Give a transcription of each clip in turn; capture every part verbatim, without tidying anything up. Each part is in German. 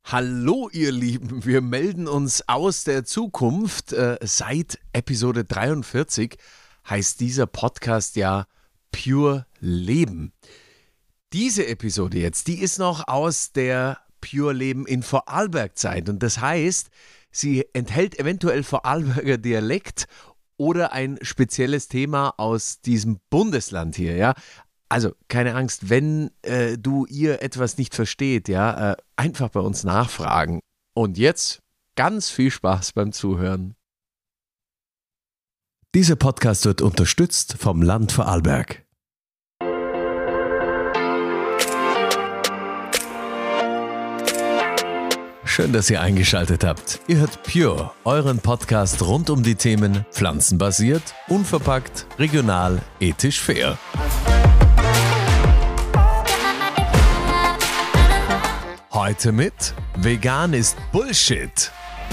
Hallo ihr Lieben, wir melden uns aus der Zukunft. Äh, seit Episode dreiundvierzig heißt dieser Podcast ja Pure Leben. Diese Episode jetzt, die ist noch aus der Pure Leben in Vorarlberg-Zeit und das heißt, sie enthält eventuell Vorarlberger Dialekt oder ein spezielles Thema aus diesem Bundesland hier, ja. Also, keine Angst, wenn äh, du ihr etwas nicht versteht, ja, äh, einfach bei uns nachfragen. Und jetzt ganz viel Spaß beim Zuhören. Dieser Podcast wird unterstützt vom Land Vorarlberg. Schön, dass ihr eingeschaltet habt. Ihr hört Pure, euren Podcast rund um die Themen pflanzenbasiert, unverpackt, regional, ethisch fair. Heute mit Vegan ist Bullshit.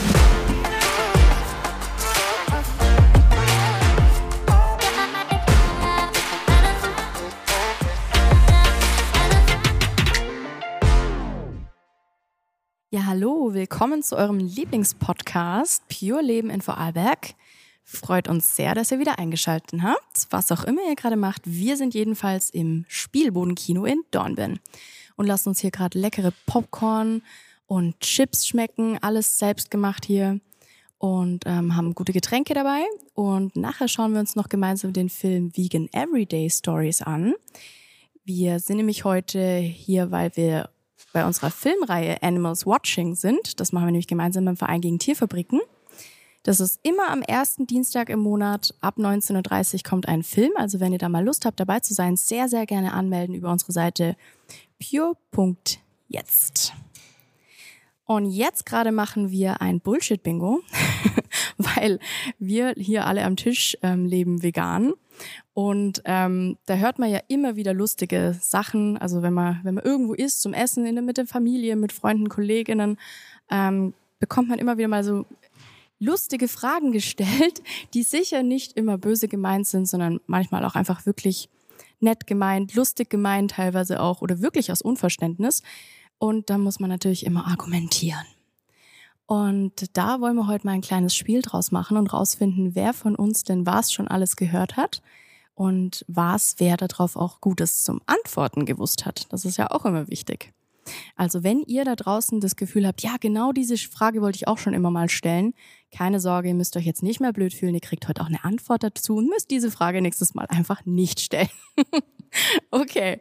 Ja, hallo, willkommen zu eurem Lieblingspodcast Pure Leben in Vorarlberg. Freut uns sehr, dass ihr wieder eingeschaltet habt. Was auch immer ihr gerade macht, wir sind jedenfalls im Spielbodenkino in Dornbirn und lassen uns hier gerade leckere Popcorn und Chips schmecken, alles selbst gemacht hier und ähm, haben gute Getränke dabei. Und nachher schauen wir uns noch gemeinsam den Film Vegan Everyday Stories an. Wir sind nämlich heute hier, weil wir bei unserer Filmreihe Animals Watching sind. Das machen wir nämlich gemeinsam beim Verein gegen Tierfabriken. Das ist immer am ersten Dienstag im Monat. Ab neunzehn Uhr dreißig kommt ein Film. Also wenn ihr da mal Lust habt, dabei zu sein, sehr, sehr gerne anmelden über unsere Seite pure punkt jetzt. Und jetzt gerade machen wir ein Bullshit-Bingo, weil wir hier alle am Tisch ähm, leben vegan. Und ähm, da hört man ja immer wieder lustige Sachen. Also wenn man wenn man irgendwo ist zum Essen, in der, mit der Familie, mit Freunden, Kolleginnen, ähm, bekommt man immer wieder mal so lustige Fragen gestellt, die sicher nicht immer böse gemeint sind, sondern manchmal auch einfach wirklich nett gemeint, lustig gemeint teilweise auch oder wirklich aus Unverständnis. Und da muss man natürlich immer argumentieren. Und da wollen wir heute mal ein kleines Spiel draus machen und rausfinden, wer von uns denn was schon alles gehört hat und was wer darauf auch Gutes zum Antworten gewusst hat. Das ist ja auch immer wichtig. Also wenn ihr da draußen das Gefühl habt, ja genau diese Frage wollte ich auch schon immer mal stellen, keine Sorge, ihr müsst euch jetzt nicht mehr blöd fühlen, ihr kriegt heute auch eine Antwort dazu und müsst diese Frage nächstes Mal einfach nicht stellen. Okay.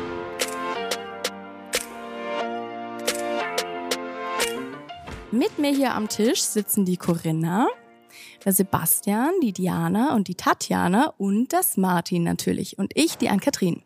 Mit mir hier am Tisch sitzen die Corinna, der Sebastian, die Diana und die Tatjana und das Martin natürlich und ich, die Ann-Kathrin.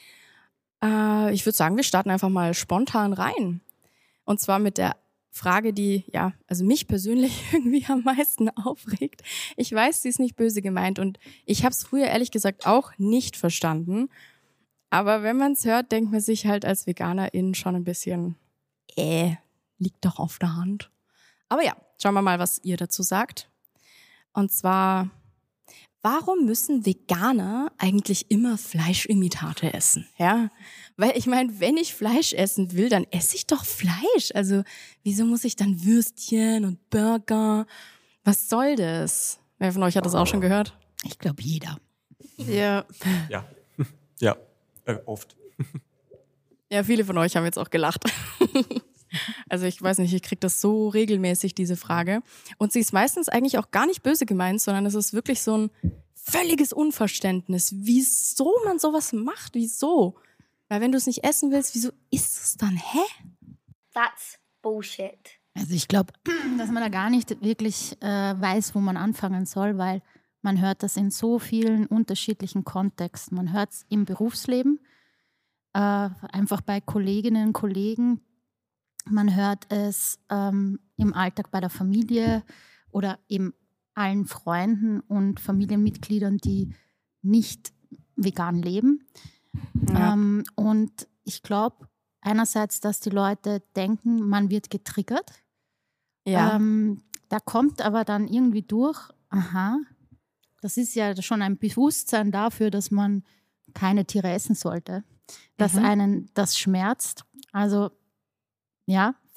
Äh, ich würde sagen, wir starten einfach mal spontan rein. Und zwar mit der Frage, die ja, also mich persönlich irgendwie am meisten aufregt. Ich weiß, sie ist nicht böse gemeint und ich habe es früher ehrlich gesagt auch nicht verstanden. Aber wenn man es hört, denkt man sich halt als Veganerin schon ein bisschen, äh, liegt doch auf der Hand. Aber ja, schauen wir mal, was ihr dazu sagt. Und zwar, warum müssen Veganer eigentlich immer Fleischimitate essen? Ja, weil ich meine, wenn ich Fleisch essen will, dann esse ich doch Fleisch. Also wieso muss ich dann Würstchen und Burger? Was soll das? Wer von euch hat das auch schon gehört? Ich glaube, jeder. Ja. Ja, ja, äh, oft. Ja, viele von euch haben jetzt auch gelacht. Also ich weiß nicht, ich kriege das so regelmäßig, diese Frage. Und sie ist meistens eigentlich auch gar nicht böse gemeint, sondern es ist wirklich so ein völliges Unverständnis, wieso man sowas macht, wieso? Weil wenn du es nicht essen willst, wieso isst du es dann? Hä? That's bullshit. Also ich glaube, dass man da gar nicht wirklich äh, weiß, wo man anfangen soll, weil man hört das in so vielen unterschiedlichen Kontexten. Man hört es im Berufsleben, äh, einfach bei Kolleginnen und Kollegen. Man hört es ähm, im Alltag bei der Familie oder eben allen Freunden und Familienmitgliedern, die nicht vegan leben. Ja. Ähm, und ich glaube einerseits, dass die Leute denken, man wird getriggert. Ja. Ähm, da kommt aber dann irgendwie durch, aha, das ist ja schon ein Bewusstsein dafür, dass man keine Tiere essen sollte, dass mhm. einen das schmerzt. Also ja,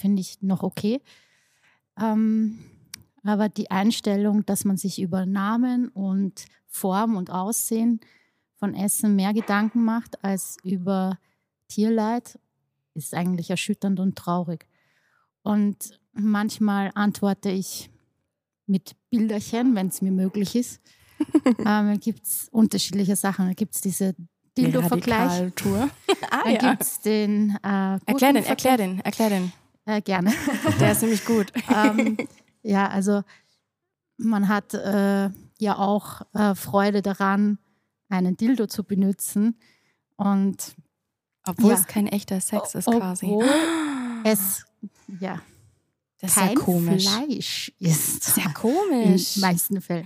finde ich noch okay. Ähm, aber die Einstellung, dass man sich über Namen und Form und Aussehen von Essen mehr Gedanken macht als über Tierleid, ist eigentlich erschütternd und traurig. Und manchmal antworte ich mit Bilderchen, wenn es mir möglich ist. ähm, da gibt es unterschiedliche Sachen. Da gibt es diese Dildo-Vergleich. Tour. ah, Dann ja. gibt es den äh, Erklär den, erklär den, erklär den. Äh, gerne. Der ist nämlich gut. ähm, ja, also man hat äh, ja auch äh, Freude daran, einen Dildo zu benutzen. Und Obwohl ja. es kein echter Sex ist Obwohl quasi. es ja Das ist kein ja komisch. Fleisch ist. Sehr In komisch. den meisten Fällen.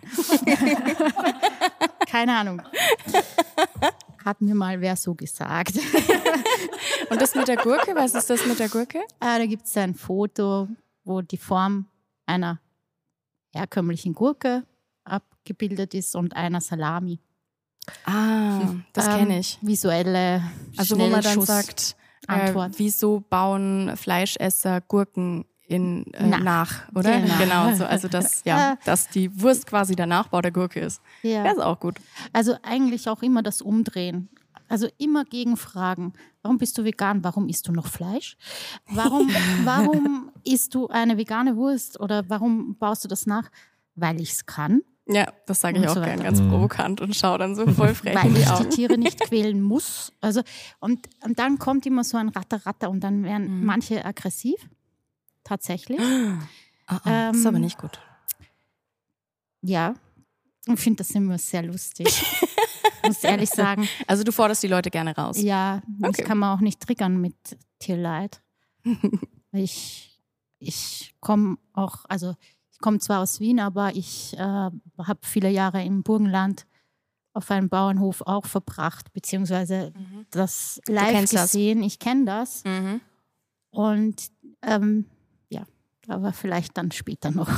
Keine Ahnung. Hat mir mal wer so gesagt. Und das mit der Gurke, was ist das mit der Gurke? Ah, da gibt es ein Foto, wo die Form einer herkömmlichen Gurke abgebildet ist und einer Salami. Ah, das Ähm, kenne ich. Visuelle Also wo man dann Schnellschuss- sagt, äh, Antwort. wieso bauen Fleischesser Gurken in, äh, Nach. nach, oder? Genau. Genau, so, also dass, ja, dass die Wurst quasi der Nachbau der Gurke ist. Ja. Das ist auch gut. Also eigentlich auch immer das Umdrehen. Also immer gegenfragen. Warum bist du vegan? Warum isst du noch Fleisch? Warum, warum isst du eine vegane Wurst? Oder warum baust du das nach? Weil ich es kann. Ja, das sage ich Und auch so gern weiter. ganz provokant und schaue dann so voll frech Weil in die ich die Augen. Tiere nicht quälen muss. Also, und, und dann kommt immer so ein Ratter-Ratter und dann werden Mhm. manche aggressiv. Tatsächlich. Ah, ah, das ist Ähm, aber nicht gut. Ja. Ich finde das immer sehr lustig. Muss ehrlich sagen. Also du forderst die Leute gerne raus. Ja, Okay. das kann man auch nicht triggern mit Tierleid. ich ich komme auch, also ich komme zwar aus Wien, aber ich äh, habe viele Jahre im Burgenland auf einem Bauernhof auch verbracht, beziehungsweise Mhm. das live kennst das. gesehen. Ich kenne das. Mhm. Und ähm, ja, aber vielleicht dann später noch.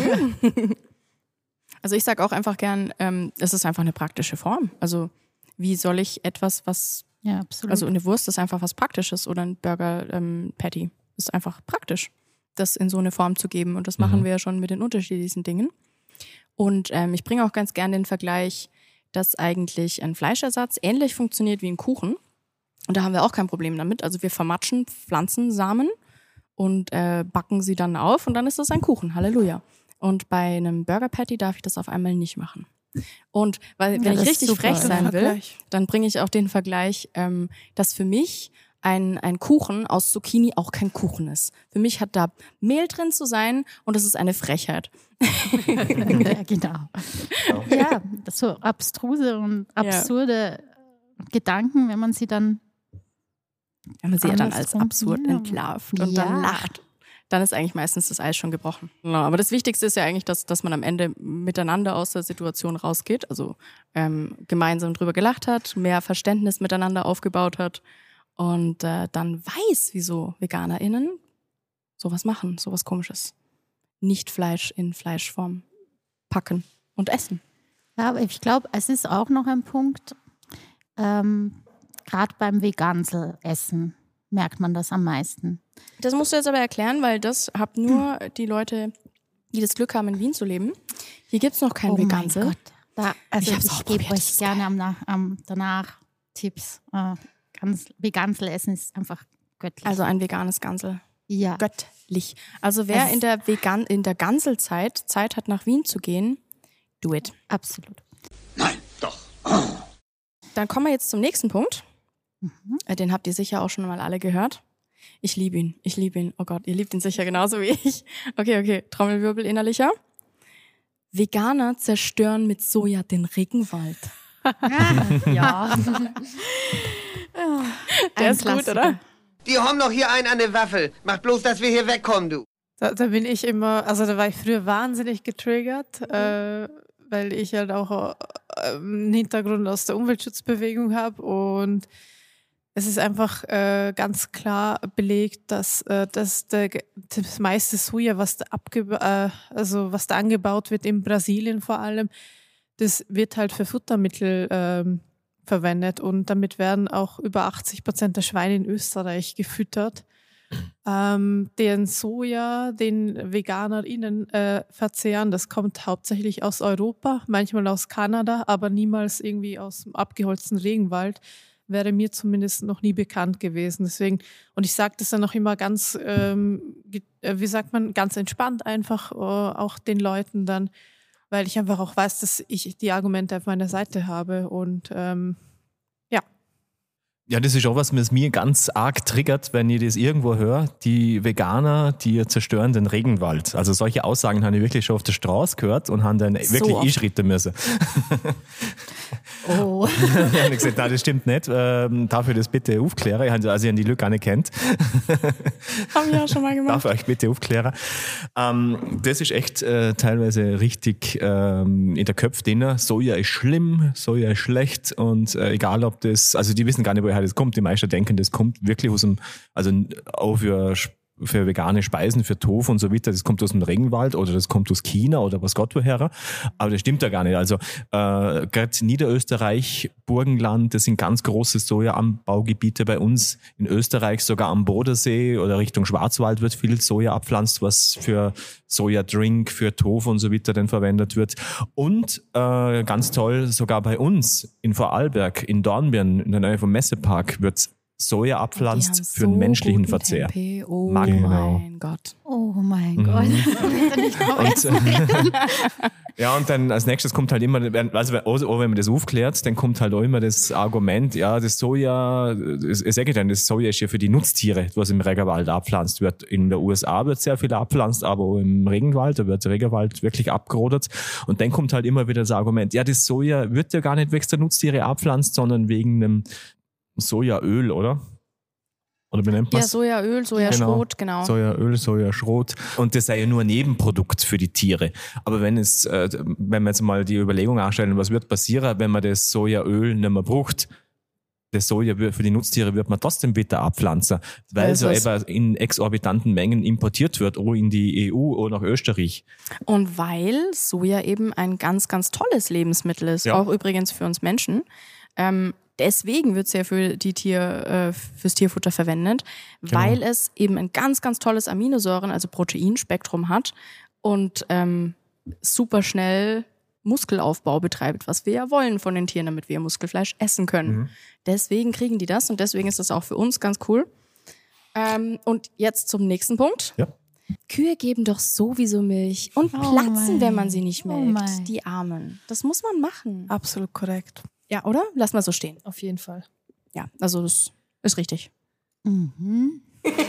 Also ich sage auch einfach gern, ähm, es ist einfach eine praktische Form. Also wie soll ich etwas, was, Ja, absolut. also eine Wurst ist einfach was Praktisches oder ein Burger ähm, Patty ist einfach praktisch, das in so eine Form zu geben. Und das machen Mhm. wir ja schon mit den unterschiedlichsten Dingen. Und ähm, ich bringe auch ganz gern den Vergleich, dass eigentlich ein Fleischersatz ähnlich funktioniert wie ein Kuchen. Und da haben wir auch kein Problem damit. Also wir vermatschen Pflanzensamen und äh, backen sie dann auf und dann ist das ein Kuchen. Halleluja. Und bei einem Burger Patty darf ich das auf einmal nicht machen. Und weil, Ja, wenn das ich ist richtig super. frech sein will, Vergleich. dann bringe ich auch den Vergleich, ähm, dass für mich ein, ein Kuchen aus Zucchini auch kein Kuchen ist. Für mich hat da Mehl drin zu sein und das ist eine Frechheit. ja, genau. Ja, so abstruse und absurde Gedanken, wenn man sie dann Wenn man sie ja dann als Andersrum, absurd ja. entlarvt und Ja. dann lacht, dann ist eigentlich meistens das Eis schon gebrochen. Genau, aber das Wichtigste ist ja eigentlich, dass, dass man am Ende miteinander aus der Situation rausgeht, also ähm, gemeinsam drüber gelacht hat, mehr Verständnis miteinander aufgebaut hat und äh, dann weiß, wieso VeganerInnen sowas machen, sowas Komisches. Nicht Fleisch in Fleischform packen und essen. Ja, aber ich glaube, es ist auch noch ein Punkt, ähm, gerade beim Vegansel-Essen merkt man das am meisten. Das musst du jetzt aber erklären, weil das haben nur die Leute, die das Glück haben, in Wien zu leben. Hier gibt's noch kein oh Vegansel. mein Gott. Da, also Ich ich, hab's auch gebe probiert, das euch ist gerne am, Na- am, danach Tipps. Äh, ganz, Vegansel-Essen ist einfach göttlich. Also ein veganes Gansel. ja. Göttlich. Also wer Es- in der Vegan in der Ganselzeit Zeit hat, nach Wien zu gehen, do it. Absolut. Dann kommen wir jetzt zum nächsten Punkt. Mhm. Äh, Den habt ihr sicher auch schon mal alle gehört. Ich liebe ihn. Ich liebe ihn. Oh Gott, ihr liebt ihn sicher genauso wie ich. Okay, okay. Trommelwirbel Veganer zerstören mit Soja den Regenwald. Ja. Der Ein ist gut, Klassiker. oder? Die haben doch hier einen an der Waffel. Mach bloß, dass wir hier wegkommen, du. Da, da bin ich immer, also da war ich früher wahnsinnig getriggert, äh, weil ich halt auch äh, einen Hintergrund aus der Umweltschutzbewegung habe und es ist einfach äh, ganz klar belegt, dass, äh, dass der, das meiste Soja, was da, abge äh, also was da angebaut wird, in Brasilien vor allem, das wird halt für Futtermittel ähm, verwendet und damit werden auch über achtzig Prozent der Schweine in Österreich gefüttert. Ähm, den Soja, den VeganerInnen äh, verzehren, das kommt hauptsächlich aus Europa, manchmal aus Kanada, aber niemals irgendwie aus dem abgeholzten Regenwald. Wäre mir zumindest noch nie bekannt gewesen. Deswegen, und ich sage das dann auch immer ganz, ähm, wie sagt man, ganz entspannt einfach äh, auch den Leuten dann, weil ich einfach auch weiß, dass ich die Argumente auf meiner Seite habe und ähm, ja. Ja, das ist auch was, was mir ganz arg triggert, wenn ich das irgendwo höre. Die Veganer, die zerstören den Regenwald. Also solche Aussagen habe ich wirklich schon auf der Straße gehört und haben dann So wirklich oft. einschritten müssen. Oh. Ich habe gesagt, nein, das stimmt nicht. Ähm, darf ich das bitte aufklären? Ich habe, also ich habe die Lücke auch nicht kennt. Haben wir ja schon mal gemacht. Darf ich euch bitte aufklären? Ähm, das ist echt äh, teilweise richtig ähm, in der Köpfe drin. Soja ist schlimm, Soja ist schlecht und äh, egal ob das, also die wissen gar nicht, woher das kommt. Die meisten denken, das kommt wirklich aus dem, also auch für für vegane Speisen, für Tofu und so weiter, das kommt aus dem Regenwald oder das kommt aus China oder was Gott woher. Aber das stimmt ja gar nicht. Also äh, gerade Niederösterreich, Burgenland, das sind ganz große Sojaanbaugebiete bei uns. In Österreich sogar am Bodensee oder Richtung Schwarzwald wird viel Soja abpflanzt, was für Sojadrink, für Tofu und so weiter dann verwendet wird. Und äh, ganz toll, sogar bei uns in Vorarlberg, in Dornbirn, in der Nähe vom Messepark, wird Soja abpflanzt für den menschlichen Verzehr. Tempe. Oh Genau. mein Gott. Oh mein Mhm. Gott. Ich will nicht drauf Und, essen. ja, und dann als nächstes kommt halt immer, also auch wenn man das aufklärt, dann kommt halt auch immer das Argument, ja, das Soja, ich sage dann, das Soja ist ja für die Nutztiere, was im Regenwald abpflanzt wird. In der U S A wird sehr viel abpflanzt, aber auch im Regenwald, da wird der Regenwald wirklich abgerodet. Und dann kommt halt immer wieder das Argument, ja, das Soja wird ja gar nicht wegen der Nutztiere abpflanzt, sondern wegen einem Sojaöl, oder? Oder benennt man Ja, Sojaöl, Sojaschrot, genau. Sojaöl, Sojaschrot. Und das sei ja nur ein Nebenprodukt für die Tiere. Aber wenn es, äh, wenn wir jetzt mal die Überlegung anstellen, was wird passieren, wenn man das Sojaöl nicht mehr braucht? Das Soja wird- für die Nutztiere wird man trotzdem bitte abpflanzen, weil Also so es- eben in exorbitanten Mengen importiert wird, auch in die E U oder nach Österreich. Und weil Soja eben ein ganz, ganz tolles Lebensmittel ist, Ja. auch übrigens für uns Menschen. Ähm, deswegen wird es ja für die Tier, äh, fürs Tierfutter verwendet, weil es eben ein ganz, ganz tolles Aminosäuren, also Proteinspektrum hat und ähm, super schnell Muskelaufbau betreibt, was wir ja wollen von den Tieren, damit wir Muskelfleisch essen können. Mhm. Deswegen kriegen die das und deswegen ist das auch für uns ganz cool. Ähm, und jetzt zum nächsten Punkt. Ja. Kühe geben doch sowieso Milch und Oh platzen, mein. wenn man sie nicht Oh melkt. mein. Die Armen. Das muss man machen. Absolut korrekt. Ja, oder? Lass mal so stehen. Auf jeden Fall. Ja, also das ist richtig. Mhm.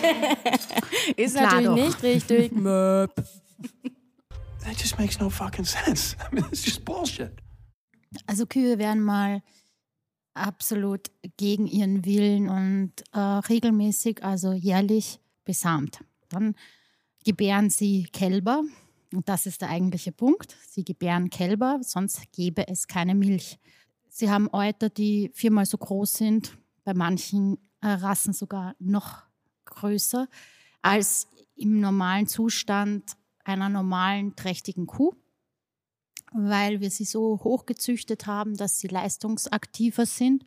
Ist Klar natürlich doch. nicht richtig. Möp. That just makes no fucking sense. I mean, it's just bullshit. Also Kühe werden mal absolut gegen ihren Willen und äh, regelmäßig, also jährlich besamt. Dann gebären sie Kälber und das ist der eigentliche Punkt. Sie gebären Kälber, sonst gäbe es keine Milch. Sie haben Euter, die viermal so groß sind, bei manchen äh, Rassen sogar noch größer als im normalen Zustand einer normalen, trächtigen Kuh, weil wir sie so hochgezüchtet haben, dass sie leistungsaktiver sind.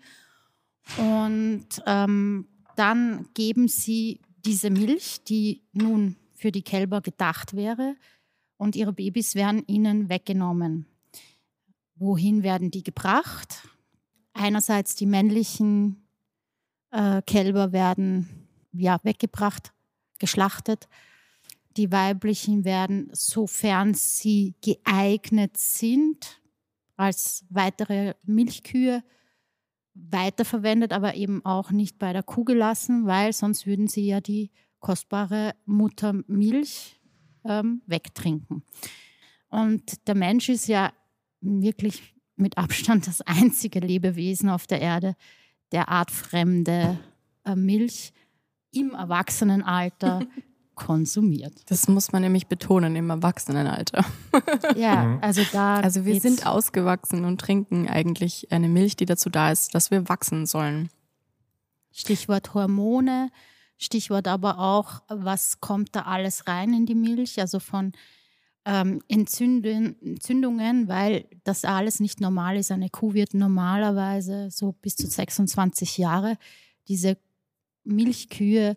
Und ähm, dann geben sie diese Milch, die nun für die Kälber gedacht wäre, und ihre Babys werden ihnen weggenommen. Wohin werden die gebracht? Einerseits die männlichen äh, Kälber werden ja, weggebracht, geschlachtet. Die weiblichen werden, sofern sie geeignet sind, als weitere Milchkühe weiterverwendet, aber eben auch nicht bei der Kuh gelassen, weil sonst würden sie ja die kostbare Muttermilch ähm, wegtrinken. Und der Mensch ist ja wirklich mit Abstand das einzige Lebewesen auf der Erde, der artfremde äh, Milch im Erwachsenenalter konsumiert. Das muss man nämlich betonen im Erwachsenenalter. Ja, also da. Also wir geht's- sind ausgewachsen und trinken eigentlich eine Milch, die dazu da ist, dass wir wachsen sollen. Stichwort Hormone, Stichwort aber auch, was kommt da alles rein in die Milch, also von ähm, Entzündungen, Entzündungen, weil das alles nicht normal ist. Eine Kuh wird normalerweise so bis zu sechsundzwanzig Jahre. Diese Milchkühe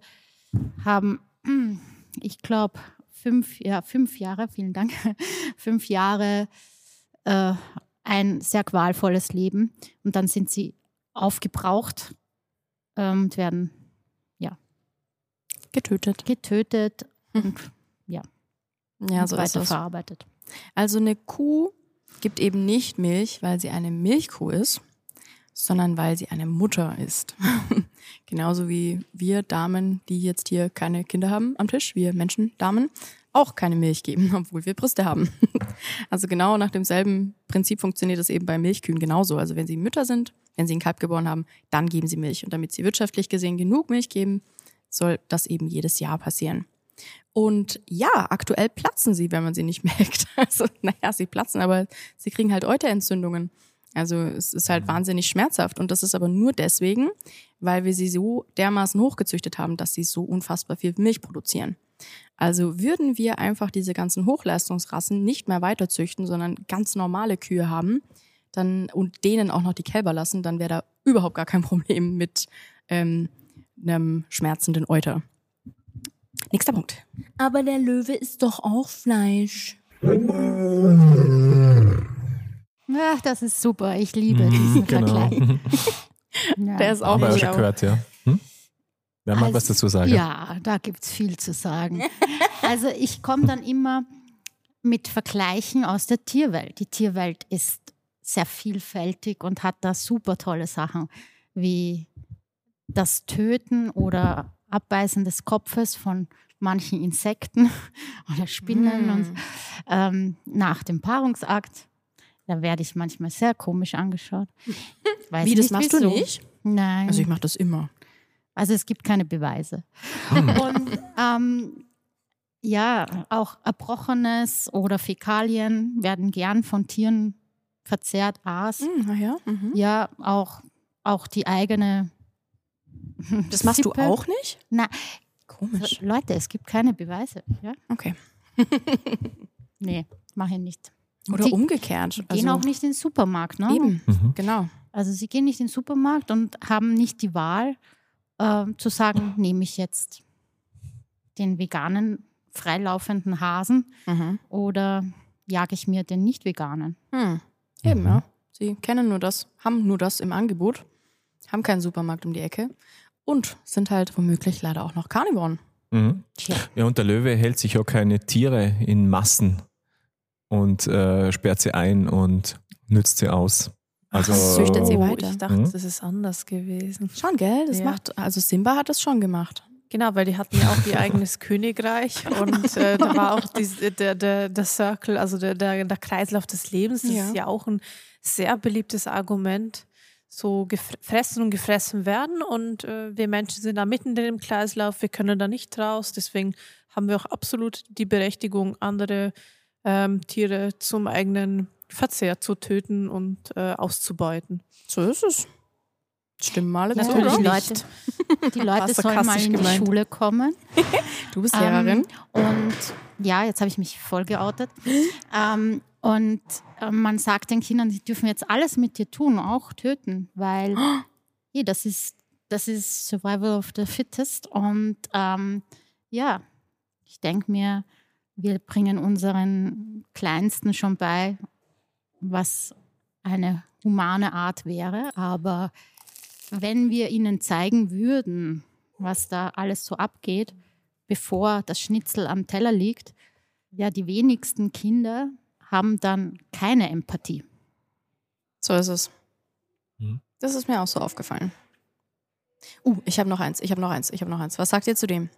haben, ich glaube, fünf, ja, fünf Jahre, vielen Dank, fünf Jahre äh, ein sehr qualvolles Leben. Und dann sind sie aufgebraucht äh, und werden ja Getötet. getötet Hm. und ja, Ja, und so ist es. weiterverarbeitet. Also eine Kuh gibt eben nicht Milch, weil sie eine Milchkuh ist, sondern weil sie eine Mutter ist. Genauso wie wir Damen, die jetzt hier keine Kinder haben am Tisch, wir Menschen, Damen, auch keine Milch geben, obwohl wir Brüste haben. Also genau nach demselben Prinzip funktioniert es eben bei Milchkühen genauso. Also wenn sie Mütter sind, wenn sie ein Kalb geboren haben, dann geben sie Milch. Und damit sie wirtschaftlich gesehen genug Milch geben, soll das eben jedes Jahr passieren. Und ja, aktuell platzen sie, wenn man sie nicht melkt. Also naja, sie platzen, aber sie kriegen halt Euterentzündungen. Also es ist halt wahnsinnig schmerzhaft. Und das ist aber nur deswegen, weil wir sie so dermaßen hochgezüchtet haben, dass sie so unfassbar viel Milch produzieren. Also würden wir einfach diese ganzen Hochleistungsrassen nicht mehr weiterzüchten, sondern ganz normale Kühe haben, dann und denen auch noch die Kälber lassen, dann wäre da überhaupt gar kein Problem mit ähm, einem schmerzenden Euter. Nächster Punkt. Aber der Löwe ist doch auch Fleisch. Ach, das ist super. Ich liebe diesen Genau. Vergleich. Ja. Der ist auch Haben wir auch nicht schon gehört, ja. Hm? Wer mag Also, was dazu sagen? Ja, da gibt es viel zu sagen. Also ich komme dann immer mit Vergleichen aus der Tierwelt. Die Tierwelt ist sehr vielfältig und hat da super tolle Sachen, wie das Töten oder Abbeißen des Kopfes von manchen Insekten oder Spinnen Mm. und ähm, nach dem Paarungsakt. Da werde ich manchmal sehr komisch angeschaut. Weiß Wie, das nicht, machst wieso. du nicht? Nein. Also ich mache das immer. Also es gibt keine Beweise. Und ähm, ja, auch Erbrochenes oder Fäkalien werden gern von Tieren verzehrt, Aas. Hm, na ja. Mhm. Ja, auch, auch die eigene Das machst Sippe. du auch nicht? Na, Komisch. Leute, es gibt keine Beweise. Ja? Okay. Nee, mache ich nicht. Oder Sie umgekehrt. gehen Also auch nicht in den Supermarkt. Ne? eben, Mhm. genau. Also sie gehen nicht in den Supermarkt und haben nicht die Wahl, äh, zu sagen, nehme ich jetzt den veganen, freilaufenden Hasen Mhm. oder jage ich mir den nicht veganen? Hm. Eben, ja. Sie kennen nur das, haben nur das im Angebot, haben keinen Supermarkt um die Ecke und sind halt womöglich leider auch noch Karnivoren. Mhm. Tja. Ja, und der Löwe hält sich ja keine Tiere in Massen und äh, sperrt sie ein und nützt sie aus. Also Das züchtet sie Oh, weiter. ich dachte, Mhm. das ist anders gewesen. Schon, gell? Das Ja. macht, also Simba hat das schon gemacht. Genau, weil die hatten ja auch ihr eigenes Königreich und äh, da war auch diese, der, der, der Circle, also der, der, der Kreislauf des Lebens, das Ja. ist ja auch ein sehr beliebtes Argument, so gefressen und gefressen werden und äh, wir Menschen sind da mitten in dem Kreislauf, wir können da nicht raus, deswegen haben wir auch absolut die Berechtigung, andere ähm, Tiere zum eigenen Verzehr zu töten und äh, auszubeuten. So ist es. Stimmen mal dazu, Natürlich, oder? Leute, die Leute War sollen mal sarkastisch in die gemeint. Schule kommen. Du bist Lehrerin. Ähm, und ja, jetzt habe ich mich voll geoutet. ähm, und äh, man sagt den Kindern, sie dürfen jetzt alles mit dir tun, auch töten, weil ja, das ist, das ist Survival of the Fittest. Und ähm, ja, ich denke mir, wir bringen unseren Kleinsten schon bei, was eine humane Art wäre. Aber wenn wir ihnen zeigen würden, was da alles so abgeht, bevor das Schnitzel am Teller liegt, ja, die wenigsten Kinder haben dann keine Empathie. So ist es. Mhm. Das ist mir auch so aufgefallen. Uh, ich habe noch eins, ich habe noch eins, ich habe noch eins. Was sagt ihr zu dem?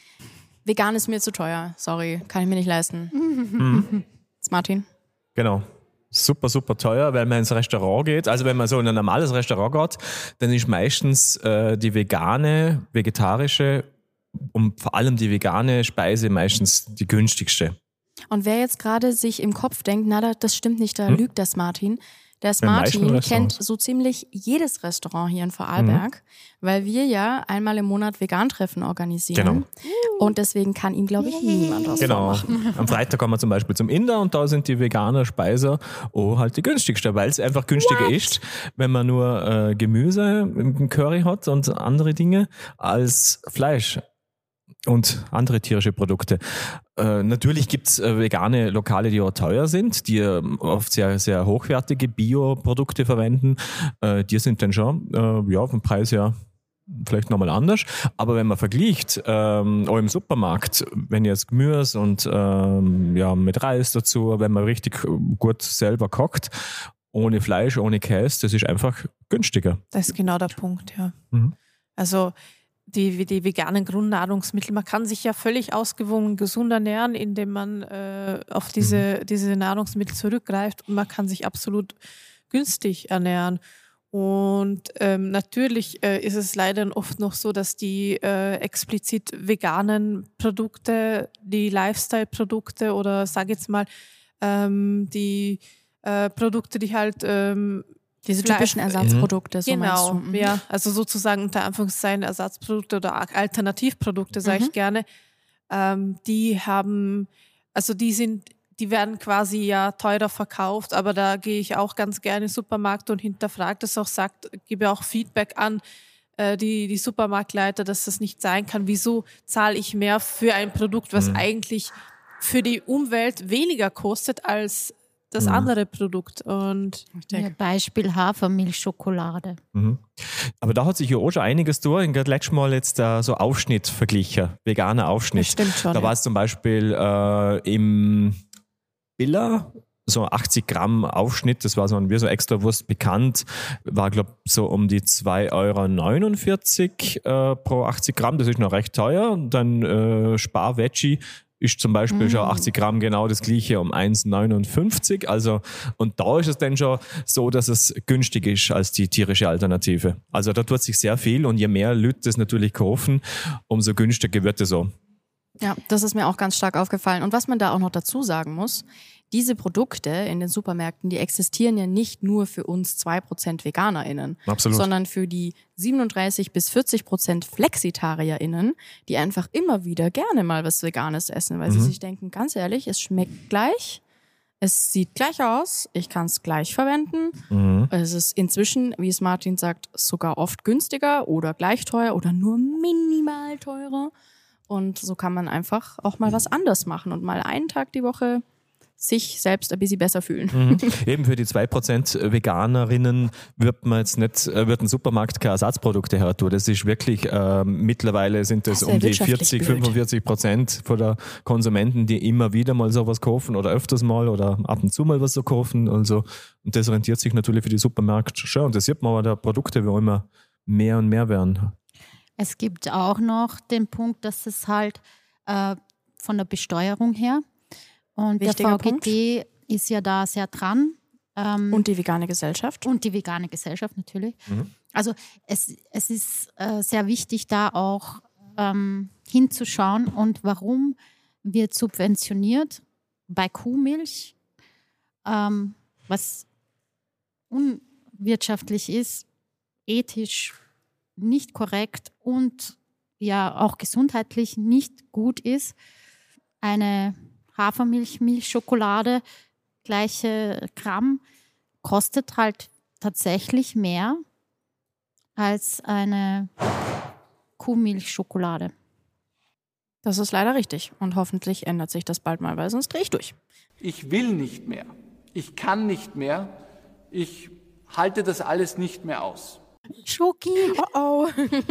Vegan ist mir zu teuer. Sorry, kann ich mir nicht leisten. Mhm. Jetzt Martin? Genau. Super, super teuer, weil man ins Restaurant geht. Also wenn man so in ein normales Restaurant geht, dann ist meistens äh, die vegane, vegetarische und vor allem die vegane Speise meistens die günstigste. Und wer jetzt gerade sich im Kopf denkt, na, da- das stimmt nicht, da Hm? lügt das Martin. Der Bei meisten Martin kennt Restaurants. so ziemlich jedes Restaurant hier in Vorarlberg, weil wir ja einmal im Monat Vegan-Treffen organisieren. Genau. Und deswegen kann ihm, glaube ich, niemand was Genau. vormachen. Am Freitag kommen wir zum Beispiel zum Inder und da sind die veganer Speiser oh, halt die günstigste, weil es einfach günstiger ist, wenn man nur äh, Gemüse im Curry hat und andere Dinge als Fleisch. und andere tierische Produkte. Äh, natürlich gibt es äh, vegane Lokale, die auch teuer sind, die äh, oft sehr, sehr hochwertige Bioprodukte verwenden. Äh, die sind dann schon äh, ja, vom Preis her vielleicht nochmal anders. Aber wenn man vergleicht, ähm, auch im Supermarkt, wenn jetzt Gemüse und ähm, ja, mit Reis dazu, wenn man richtig gut selber kocht, ohne Fleisch, ohne Käse, das ist einfach günstiger. Das ist genau der Punkt, ja. Mhm. Also die, die veganen Grundnahrungsmittel, man kann sich ja völlig ausgewogen gesund ernähren, indem man äh, auf diese, mhm. diese Nahrungsmittel zurückgreift und man kann sich absolut günstig ernähren. Und ähm, natürlich äh, ist es leider oft noch so, dass die äh, explizit veganen Produkte, die Lifestyle-Produkte oder sage jetzt mal ähm, die äh, Produkte, die halt ähm, diese typischen Ersatzprodukte, so genau, meinst du? Mhm. Ja, also sozusagen unter Anführungszeichen Ersatzprodukte oder Alternativprodukte, sage mhm. ich gerne, ähm, die haben, also die sind die werden quasi ja teurer verkauft, aber da gehe ich auch ganz gerne in den Supermarkt und hinterfrage das auch, sagt, gebe auch Feedback an äh, die, die Supermarktleiter, dass das nicht sein kann. Wieso zahle ich mehr für ein Produkt, was mhm. eigentlich für die Umwelt weniger kostet als das mhm. andere Produkt? Und ich denke, ja, Beispiel Hafermilchschokolade. Mhm. Aber da hat sich ja auch schon einiges durch. Ich habe letztes Mal jetzt uh, so Aufschnitt verglichen, veganer Aufschnitt. Das stimmt schon. Da ja. war es zum Beispiel äh, im Billa, so achtzig Gramm Aufschnitt, das war so ein wie so Extrawurst bekannt, war glaube ich so um die zwei Euro neunundvierzig äh, pro achtzig Gramm, das ist noch recht teuer. Und dann äh, Spar-Veggie ist zum Beispiel mm. schon achtzig Gramm genau das gleiche um eins neunundfünfzig. Also, und da ist es dann schon so, dass es günstig ist als die tierische Alternative. Also da tut sich sehr viel und je mehr Leute das natürlich kaufen, umso günstiger wird es so. Ja, das ist mir auch ganz stark aufgefallen. Und was man da auch noch dazu sagen muss, diese Produkte in den Supermärkten, die existieren ja nicht nur für uns zwei Prozent VeganerInnen, Absolut. sondern für die siebenunddreißig bis vierzig Prozent FlexitarierInnen, die einfach immer wieder gerne mal was Veganes essen, weil mhm. sie sich denken, ganz ehrlich, es schmeckt gleich, es sieht gleich aus, ich kann es gleich verwenden. Mhm. Es ist inzwischen, wie es Martin sagt, sogar oft günstiger oder gleich teuer oder nur minimal teurer. Und so kann man einfach auch mal was anders machen und mal einen Tag die Woche sich selbst ein bisschen besser fühlen. Mhm. Eben für die zwei Prozent Veganerinnen wird man jetzt nicht, wird ein Supermarkt keine Ersatzprodukte hertun. Das ist wirklich, äh, mittlerweile sind das, das um die vierzig, fünfundvierzig Prozent von der Konsumenten, die immer wieder mal sowas kaufen oder öfters mal oder ab und zu mal was so kaufen. Also, und das rentiert sich natürlich für die Supermärkte schon. Und das sieht man aber, der Produkte wie immer mehr und mehr werden. Es gibt auch noch den Punkt, dass es halt äh, von der Besteuerung her und Wichtiger der V G T Punkt. Ist ja da sehr dran. Ähm, und die vegane Gesellschaft. Und die vegane Gesellschaft natürlich. Mhm. Also es, es ist äh, sehr wichtig, da auch ähm, hinzuschauen und warum wird subventioniert bei Kuhmilch, ähm, was unwirtschaftlich ist, ethisch nicht korrekt und ja auch gesundheitlich nicht gut ist. Eine Hafermilch, Milchschokolade, gleiche Gramm, kostet halt tatsächlich mehr als eine Kuhmilchschokolade. Das ist leider richtig und hoffentlich ändert sich das bald mal, weil sonst drehe ich durch. Ich will nicht mehr. Ich kann nicht mehr. Ich halte das alles nicht mehr aus. Schoki. Oh oh.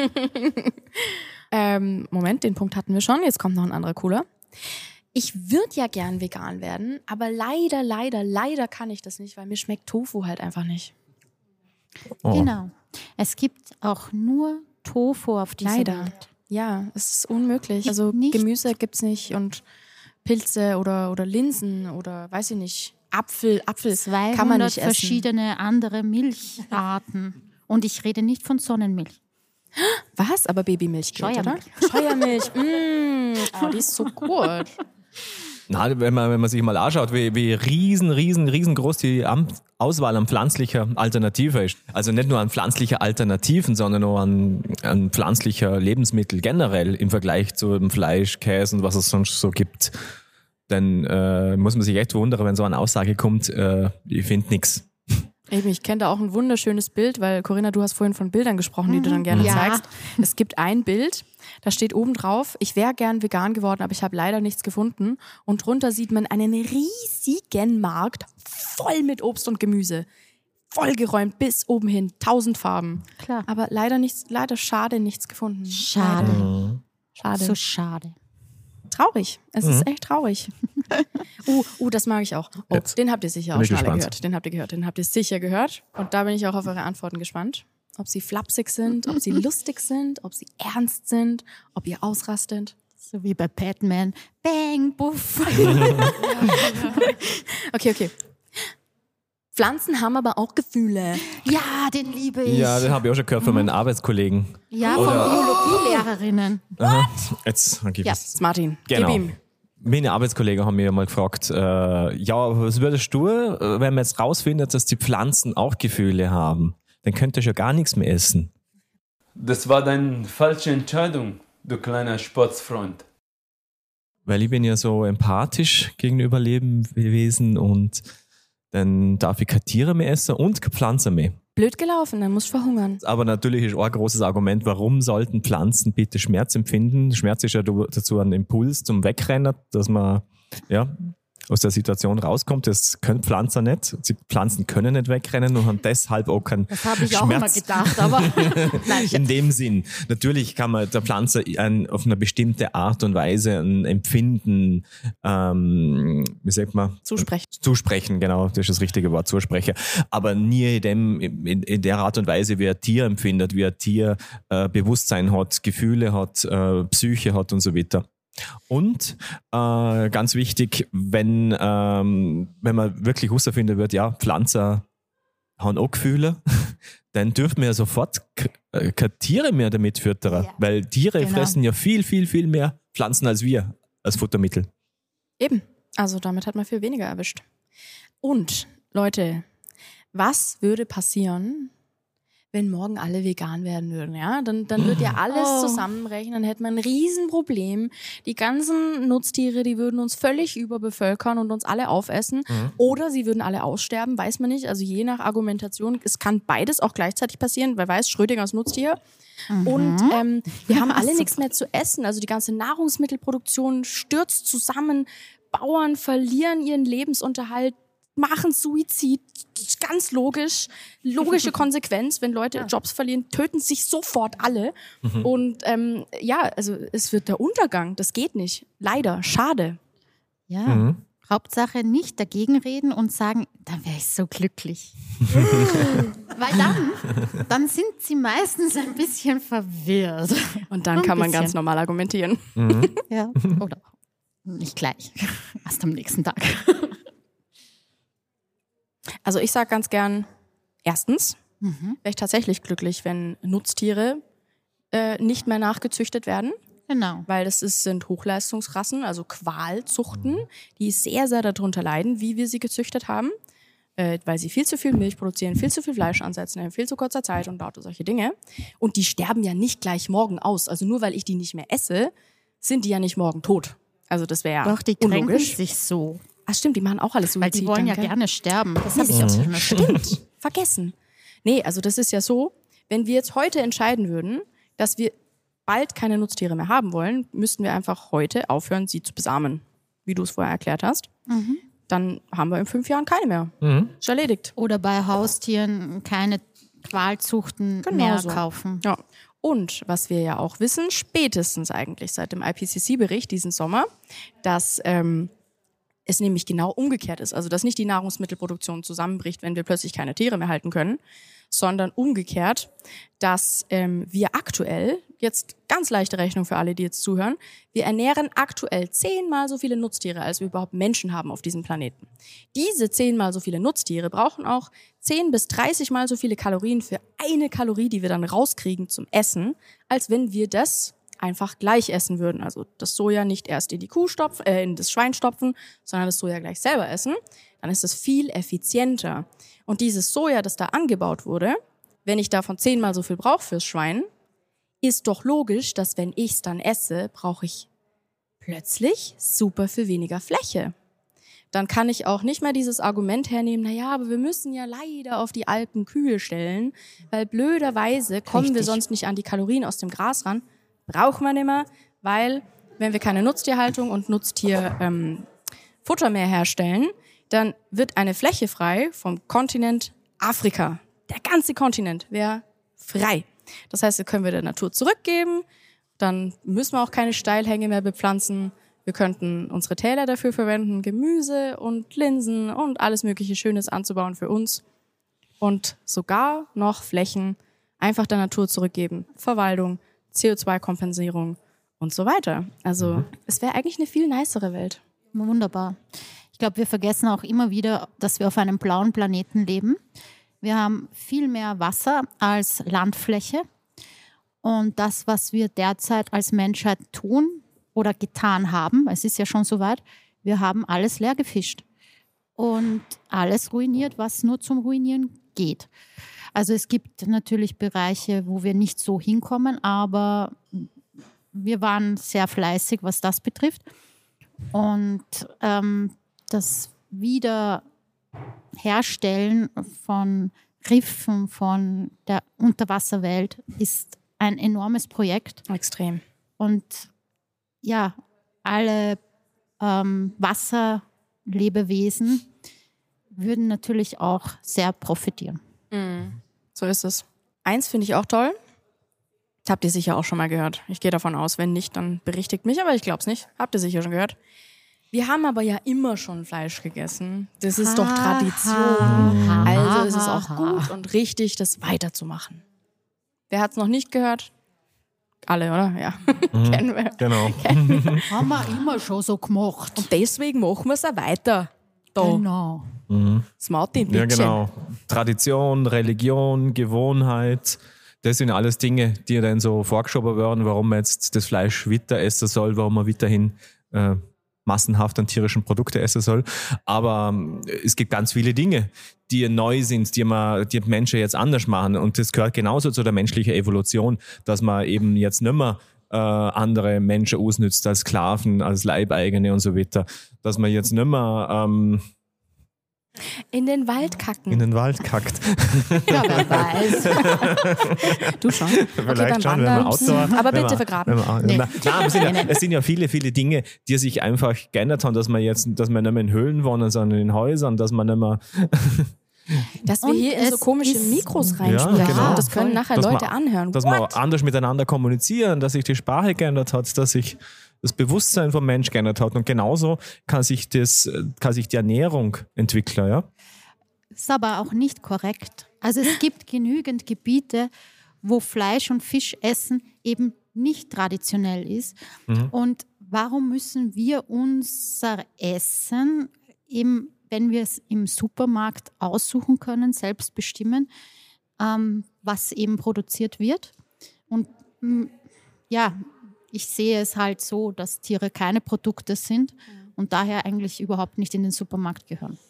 ähm, Moment, den Punkt hatten wir schon. Jetzt kommt noch ein anderer cooler. Ich würde ja gern vegan werden, aber leider, leider, leider kann ich das nicht, weil mir schmeckt Tofu halt einfach nicht. Oh. Genau. Es gibt auch nur Tofu auf dieser leider. Welt. Ja, es ist unmöglich. Also nicht. Gemüse gibt's nicht und Pilze oder, oder Linsen oder weiß ich nicht, Apfel, Apfel kann man nicht essen. Verschiedene andere Milcharten. Und ich rede nicht von Sonnenmilch. Was? Aber Babymilch geht, Scheuermilch. oder? Scheuermilch. mm, oh, die ist so gut. Na, wenn man, wenn man sich mal anschaut, wie, wie riesen, riesen, riesengroß die Auswahl an pflanzlicher Alternative ist. Also nicht nur an pflanzlicher Alternativen, sondern auch an, an pflanzlicher Lebensmittel generell im Vergleich zu dem Fleisch, Käse und was es sonst so gibt. Dann äh, muss man sich echt wundern, wenn so eine Aussage kommt, äh, ich finde nichts. Eben, ich kenne da auch ein wunderschönes Bild, weil Corinna, du hast vorhin von Bildern gesprochen, die du dann gerne ja. zeigst. Es gibt ein Bild, Da steht oben drauf, ich wäre gern vegan geworden, aber ich habe leider nichts gefunden. Und drunter sieht man einen riesigen Markt voll mit Obst und Gemüse. Vollgeräumt bis oben hin, tausend Farben. Klar. Aber leider nichts, leider schade, nichts gefunden. Schade. Mhm. Schade. So schade. Traurig. Es Mhm. ist echt traurig. uh, uh, das mag ich auch. Oh, Jetzt den habt ihr sicher bin auch ich schon alle gespannt. gehört. Den habt ihr gehört. Den habt ihr sicher gehört. Und da bin ich auch auf eure Antworten gespannt. Ob sie flapsig sind, ob sie lustig sind, ob sie ernst sind, ob ihr ausrastet. So wie bei Batman. Bang, buff. Okay, okay. Pflanzen haben aber auch Gefühle. Ja, den liebe ich. Ja, den habe ich auch schon gehört von meinen Arbeitskollegen. Ja, von Oder- Biologielehrerinnen. Aha. Jetzt gib Ja, es. Martin, Genau. gib ihm. Meine Arbeitskollegen haben mir mal gefragt, äh, ja, was würdest du, äh, wenn man jetzt rausfindet, dass die Pflanzen auch Gefühle haben? Dann könntest du ja gar nichts mehr essen. Das war deine falsche Entscheidung, du kleiner Sportsfreund. Weil ich bin ja so empathisch gegenüber Lebewesen und dann darf ich keine Tiere mehr essen und keine Pflanzen mehr. Blöd gelaufen, dann musst du verhungern. Aber natürlich ist auch ein großes Argument, warum sollten Pflanzen bitte Schmerz empfinden? Schmerz ist ja dazu ein Impuls zum Wegrennen, dass man ja aus der Situation rauskommt. Das können Pflanzen nicht. Die Pflanzen können nicht wegrennen und haben deshalb auch keinen Das habe ich auch immer Schmerz. gedacht, aber nein, In dem Sinn. Natürlich kann man der Pflanze ein, auf eine bestimmte Art und Weise ein Empfinden, ähm, wie sagt man? Zusprechen. Zusprechen, genau, das ist das richtige Wort, zusprechen. Aber nie in, dem, in, in der Art und Weise, wie ein Tier empfindet, wie ein Tier äh, Bewusstsein hat, Gefühle hat, äh, Psyche hat und so weiter. Und äh, ganz wichtig, wenn, ähm, wenn man wirklich herausfinden wird, ja, Pflanzen haben auch Gefühle, dann dürfen wir ja sofort k- äh, keine Tiere mehr damit füttern, Ja. weil Tiere Genau. fressen ja viel, viel, viel mehr Pflanzen als wir, als Futtermittel. Eben. Also damit hat man viel weniger erwischt. Und, Leute, was würde passieren, wenn morgen alle vegan werden würden, ja? Dann, dann wird ja alles Oh. zusammenbrechen, dann hätten wir ein Riesenproblem. Die ganzen Nutztiere, die würden uns völlig überbevölkern und uns alle aufessen. Mhm. Oder sie würden alle aussterben, weiß man nicht. Also je nach Argumentation, es kann beides auch gleichzeitig passieren, weil weiß, Schrödingers Nutztier. Und ähm, wir haben alle nichts mehr zu essen. Also die ganze Nahrungsmittelproduktion stürzt zusammen. Bauern verlieren ihren Lebensunterhalt, machen Suizid. Ganz logisch. Logische Konsequenz, wenn Leute Jobs verlieren, töten sich sofort alle. Mhm. Und ähm, ja, also es wird der Untergang. Das geht nicht. Leider. Schade. ja. Mhm. Hauptsache nicht dagegen reden und sagen, dann wäre ich so glücklich. Weil dann, dann sind sie meistens ein bisschen verwirrt. Und dann Ein kann man bisschen. ganz normal argumentieren. Mhm. Ja. Oder nicht gleich. Erst am nächsten Tag. Also ich sage ganz gern, erstens, Mhm. wäre ich tatsächlich glücklich, wenn Nutztiere äh, nicht mehr nachgezüchtet werden, Genau. weil das ist, sind Hochleistungsrassen, also Qualzuchten, die sehr, sehr darunter leiden, wie wir sie gezüchtet haben, äh, weil sie viel zu viel Milch produzieren, viel zu viel Fleisch ansetzen in viel zu kurzer Zeit und lauter solche Dinge. Und die sterben ja nicht gleich morgen aus. Also nur weil ich die nicht mehr esse, sind die ja nicht morgen tot. Also das wäre ja Doch, die kränken unlogisch. sich so. Ach stimmt, die machen auch alles Suizid. Weil die wollen ja dann, gell? gerne sterben. Das habe ich auch schon mal Stimmt, vergessen. Nee, also das ist ja so, wenn wir jetzt heute entscheiden würden, dass wir bald keine Nutztiere mehr haben wollen, müssten wir einfach heute aufhören, sie zu besamen, wie du es vorher erklärt hast. Mhm. Dann haben wir in fünf Jahren keine mehr. Mhm. Ist erledigt. Oder bei Haustieren keine Qualzuchten Genau mehr so. kaufen. Ja. Und was wir ja auch wissen, spätestens eigentlich seit dem I P C C-Bericht diesen Sommer, dass ähm, es nämlich genau umgekehrt ist. Also dass nicht die Nahrungsmittelproduktion zusammenbricht, wenn wir plötzlich keine Tiere mehr halten können, sondern umgekehrt, dass ähm, wir aktuell, jetzt ganz leichte Rechnung für alle, die jetzt zuhören, wir ernähren aktuell zehnmal so viele Nutztiere, als wir überhaupt Menschen haben auf diesem Planeten. Diese zehnmal so viele Nutztiere brauchen auch zehn bis dreißig Mal so viele Kalorien für eine Kalorie, die wir dann rauskriegen zum Essen, als wenn wir das einfach gleich essen würden. Also das Soja nicht erst in die Kuh stopfen, äh, in das Schwein stopfen, sondern das Soja gleich selber essen. Dann ist das viel effizienter. Und dieses Soja, das da angebaut wurde, wenn ich davon zehnmal so viel brauche fürs Schwein, ist doch logisch, dass wenn ich es dann esse, brauche ich plötzlich super viel weniger Fläche. Dann kann ich auch nicht mehr dieses Argument hernehmen, na ja, aber wir müssen ja leider auf die Alpen Kühe stellen, weil blöderweise kommen wir Richtig. sonst nicht an die Kalorien aus dem Gras ran. brauchen wir nicht mehr, weil wenn wir keine Nutztierhaltung und Nutztier ähm, Futter mehr herstellen, dann wird eine Fläche frei vom Kontinent Afrika. Der ganze Kontinent wäre frei. Das heißt, das können wir der Natur zurückgeben, dann müssen wir auch keine Steilhänge mehr bepflanzen. Wir könnten unsere Täler dafür verwenden, Gemüse und Linsen und alles mögliche Schönes anzubauen für uns und sogar noch Flächen einfach der Natur zurückgeben. Verwaltung, C O zwei Kompensierung und so weiter. Also mhm. es wäre eigentlich eine viel nicere Welt. Wunderbar. Ich glaube, wir vergessen auch immer wieder, dass wir auf einem blauen Planeten leben. Wir haben viel mehr Wasser als Landfläche. Und das, was wir derzeit als Menschheit tun oder getan haben, es ist ja schon soweit, wir haben alles leer gefischt und alles ruiniert, was nur zum Ruinieren geht. Also es gibt natürlich Bereiche, wo wir nicht so hinkommen, aber wir waren sehr fleißig, was das betrifft. Und ähm, das Wiederherstellen von Riffen, von der Unterwasserwelt ist ein enormes Projekt. Extrem. Und ja, alle ähm, Wasserlebewesen würden natürlich auch sehr profitieren. Mhm. So ist es. Eins finde ich auch toll. Das habt ihr sicher auch schon mal gehört. Ich gehe davon aus, wenn nicht, dann berichtigt mich, aber ich glaube es nicht. Habt ihr sicher schon gehört. Wir haben aber ja immer schon Fleisch gegessen. Das ist doch Tradition. Also ist es auch gut und richtig, das weiterzumachen. Wer hat es noch nicht gehört? Alle, oder? Ja, mhm, kennen wir. Genau. Kennen wir. Haben wir immer schon so gemacht. Und deswegen machen wir es auch weiter. Da. Genau. Mhm. Smarty Ja, genau. Tradition, Religion, Gewohnheit, das sind alles Dinge, die dann so vorgeschoben werden, warum man jetzt das Fleisch weiter essen soll, warum man weiterhin äh, massenhaft an tierischen Produkte essen soll. Aber ähm, es gibt ganz viele Dinge, die neu sind, die man, die Menschen jetzt anders machen. Und das gehört genauso zu der menschlichen Evolution, dass man eben jetzt nicht mehr äh, andere Menschen ausnützt als Sklaven, als Leibeigene und so weiter. Dass man jetzt nicht mehr ähm, in den Wald kacken. in den Wald kackt. Ja, wer weiß. Du schon. Vielleicht okay, schon, wenn man Outdoor... Aber bitte man, vergraben. Man, nee. Nein, nein, es, sind ja, es sind ja viele, viele Dinge, die sich einfach geändert haben, dass man jetzt, dass wir nicht mehr in Höhlen wohnen, sondern in Häusern, dass man nicht mehr... Dass wir Und hier in so komische Mikros reinsprechen. Ja, genau. Das können nachher dass Leute man, anhören. Dass What? wir anders miteinander kommunizieren, dass sich die Sprache geändert hat, dass sich das Bewusstsein vom Mensch geändert hat. Und genauso kann sich, das, kann sich die Ernährung entwickeln. Ja? Das ist aber auch nicht korrekt. Also es gibt genügend Gebiete, wo Fleisch- und Fischessen eben nicht traditionell ist. Mhm. Und warum müssen wir unser Essen eben, wenn wir es im Supermarkt aussuchen können, selbst bestimmen, ähm, was eben produziert wird? Und mh, ja, ich sehe es halt so, dass Tiere keine Produkte sind und daher eigentlich überhaupt nicht in den Supermarkt gehören.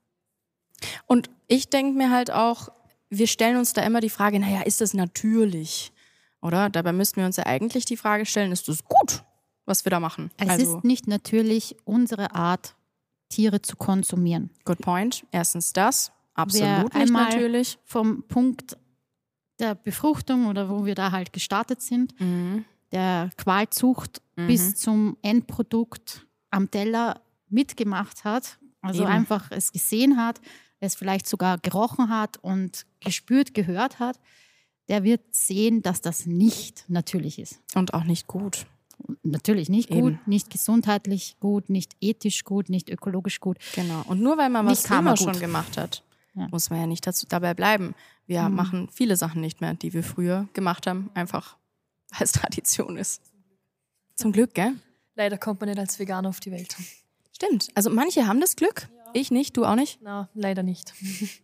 Und ich denke mir halt auch, wir stellen uns da immer die Frage, naja, ist das natürlich? Oder? Dabei müssten wir uns ja eigentlich die Frage stellen, ist das gut, was wir da machen? Es also, ist nicht natürlich unsere Art, Tiere zu konsumieren. Good point. Erstens das. Absolut Wer nicht einmal natürlich. Vom Punkt der Befruchtung oder wo wir da halt gestartet sind, Mhm. der Qualzucht Mhm. bis zum Endprodukt am Teller mitgemacht hat, also Eben. einfach es gesehen hat, es vielleicht sogar gerochen hat und gespürt, gehört hat, der wird sehen, dass das nicht natürlich ist. Und auch nicht gut. Natürlich nicht Eben. gut, nicht gesundheitlich gut, nicht ethisch gut, nicht ökologisch gut. Genau. Und nur weil man Nicht was karma immer gut. schon gemacht hat, Ja. muss man ja nicht dazu, dabei bleiben. Wir Mhm. machen viele Sachen nicht mehr, die wir früher gemacht haben, einfach weil es Tradition ist. Zum Glück, gell? Leider kommt man nicht als Veganer auf die Welt. Stimmt. Also manche haben das Glück. Ich nicht, du auch nicht? Na, leider nicht.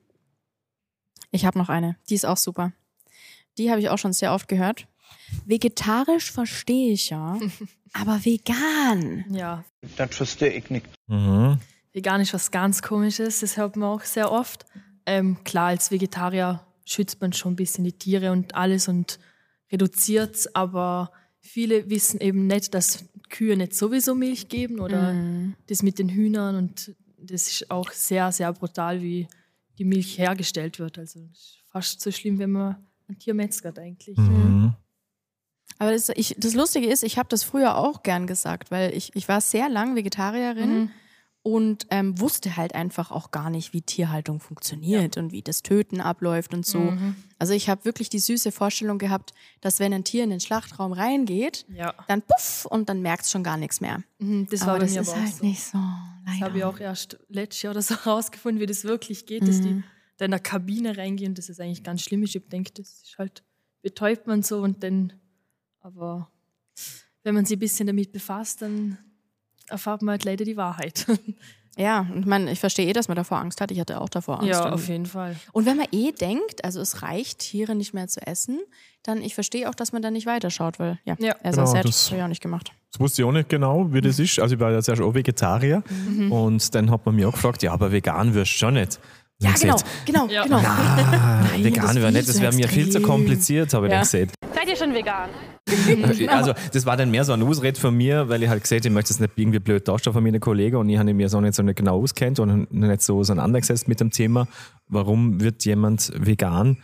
Ich habe noch eine. Die ist auch super. Die habe ich auch schon sehr oft gehört. Vegetarisch verstehe ich ja, aber vegan. Ja. Das verstehe ich nicht. Mhm. Vegan ist was ganz Komisches, das hört man auch sehr oft. Ähm, klar, als Vegetarier schützt man schon ein bisschen die Tiere und alles und reduziert es, aber viele wissen eben nicht, dass Kühe nicht sowieso Milch geben oder Mhm. das mit den Hühnern und das ist auch sehr, sehr brutal, wie die Milch hergestellt wird. Also fast so schlimm, wenn man ein Tier metzgert eigentlich. Mhm. Aber das, ich, das Lustige ist, ich habe das früher auch gern gesagt, weil ich, ich war sehr lang Vegetarierin mhm. und ähm, wusste halt einfach auch gar nicht, wie Tierhaltung funktioniert ja. und wie das Töten abläuft und so. Mhm. Also ich habe wirklich die süße Vorstellung gehabt, dass wenn ein Tier in den Schlachtraum reingeht, ja. dann puff und dann merkt es schon gar nichts mehr. Mhm, das aber war das bei mir ist aber halt so. nicht so. Das habe ich auch erst letztes Jahr oder so rausgefunden, wie das wirklich geht, mhm. dass die da in der Kabine reingehen. Das ist eigentlich ganz schlimm. Ich denke, das ist halt, betäubt man so und dann, aber wenn man sich ein bisschen damit befasst, dann erfahrt man halt leider die Wahrheit. Ja, und man, ich verstehe eh, dass man davor Angst hat. Ich hatte auch davor Angst. Ja, und, auf jeden Fall. Und wenn man eh denkt, also es reicht, Tiere nicht mehr zu essen, dann ich verstehe auch, dass man dann nicht weiterschaut, weil ja, ja. er genau, das das habe ich auch nicht gemacht. Das wusste ich auch nicht genau, wie das ist. Also ich war ja zuerst auch Vegetarier mhm. und dann hat man mich auch gefragt, ja, aber vegan wirst du schon nicht. Ja, genau, gesagt, genau, ja. genau. Nein, vegan wäre nicht, das wäre mir viel zu kompliziert, habe ich ja. dann gesagt. Seid ihr schon vegan? Also das war dann mehr so eine Ausrede von mir, weil ich halt gesagt habe, ich möchte es nicht irgendwie blöd darstellen von meinen Kollegen und ich habe mich so nicht so nicht genau auskennt und nicht so auseinandergesetzt mit dem Thema, warum wird jemand vegan,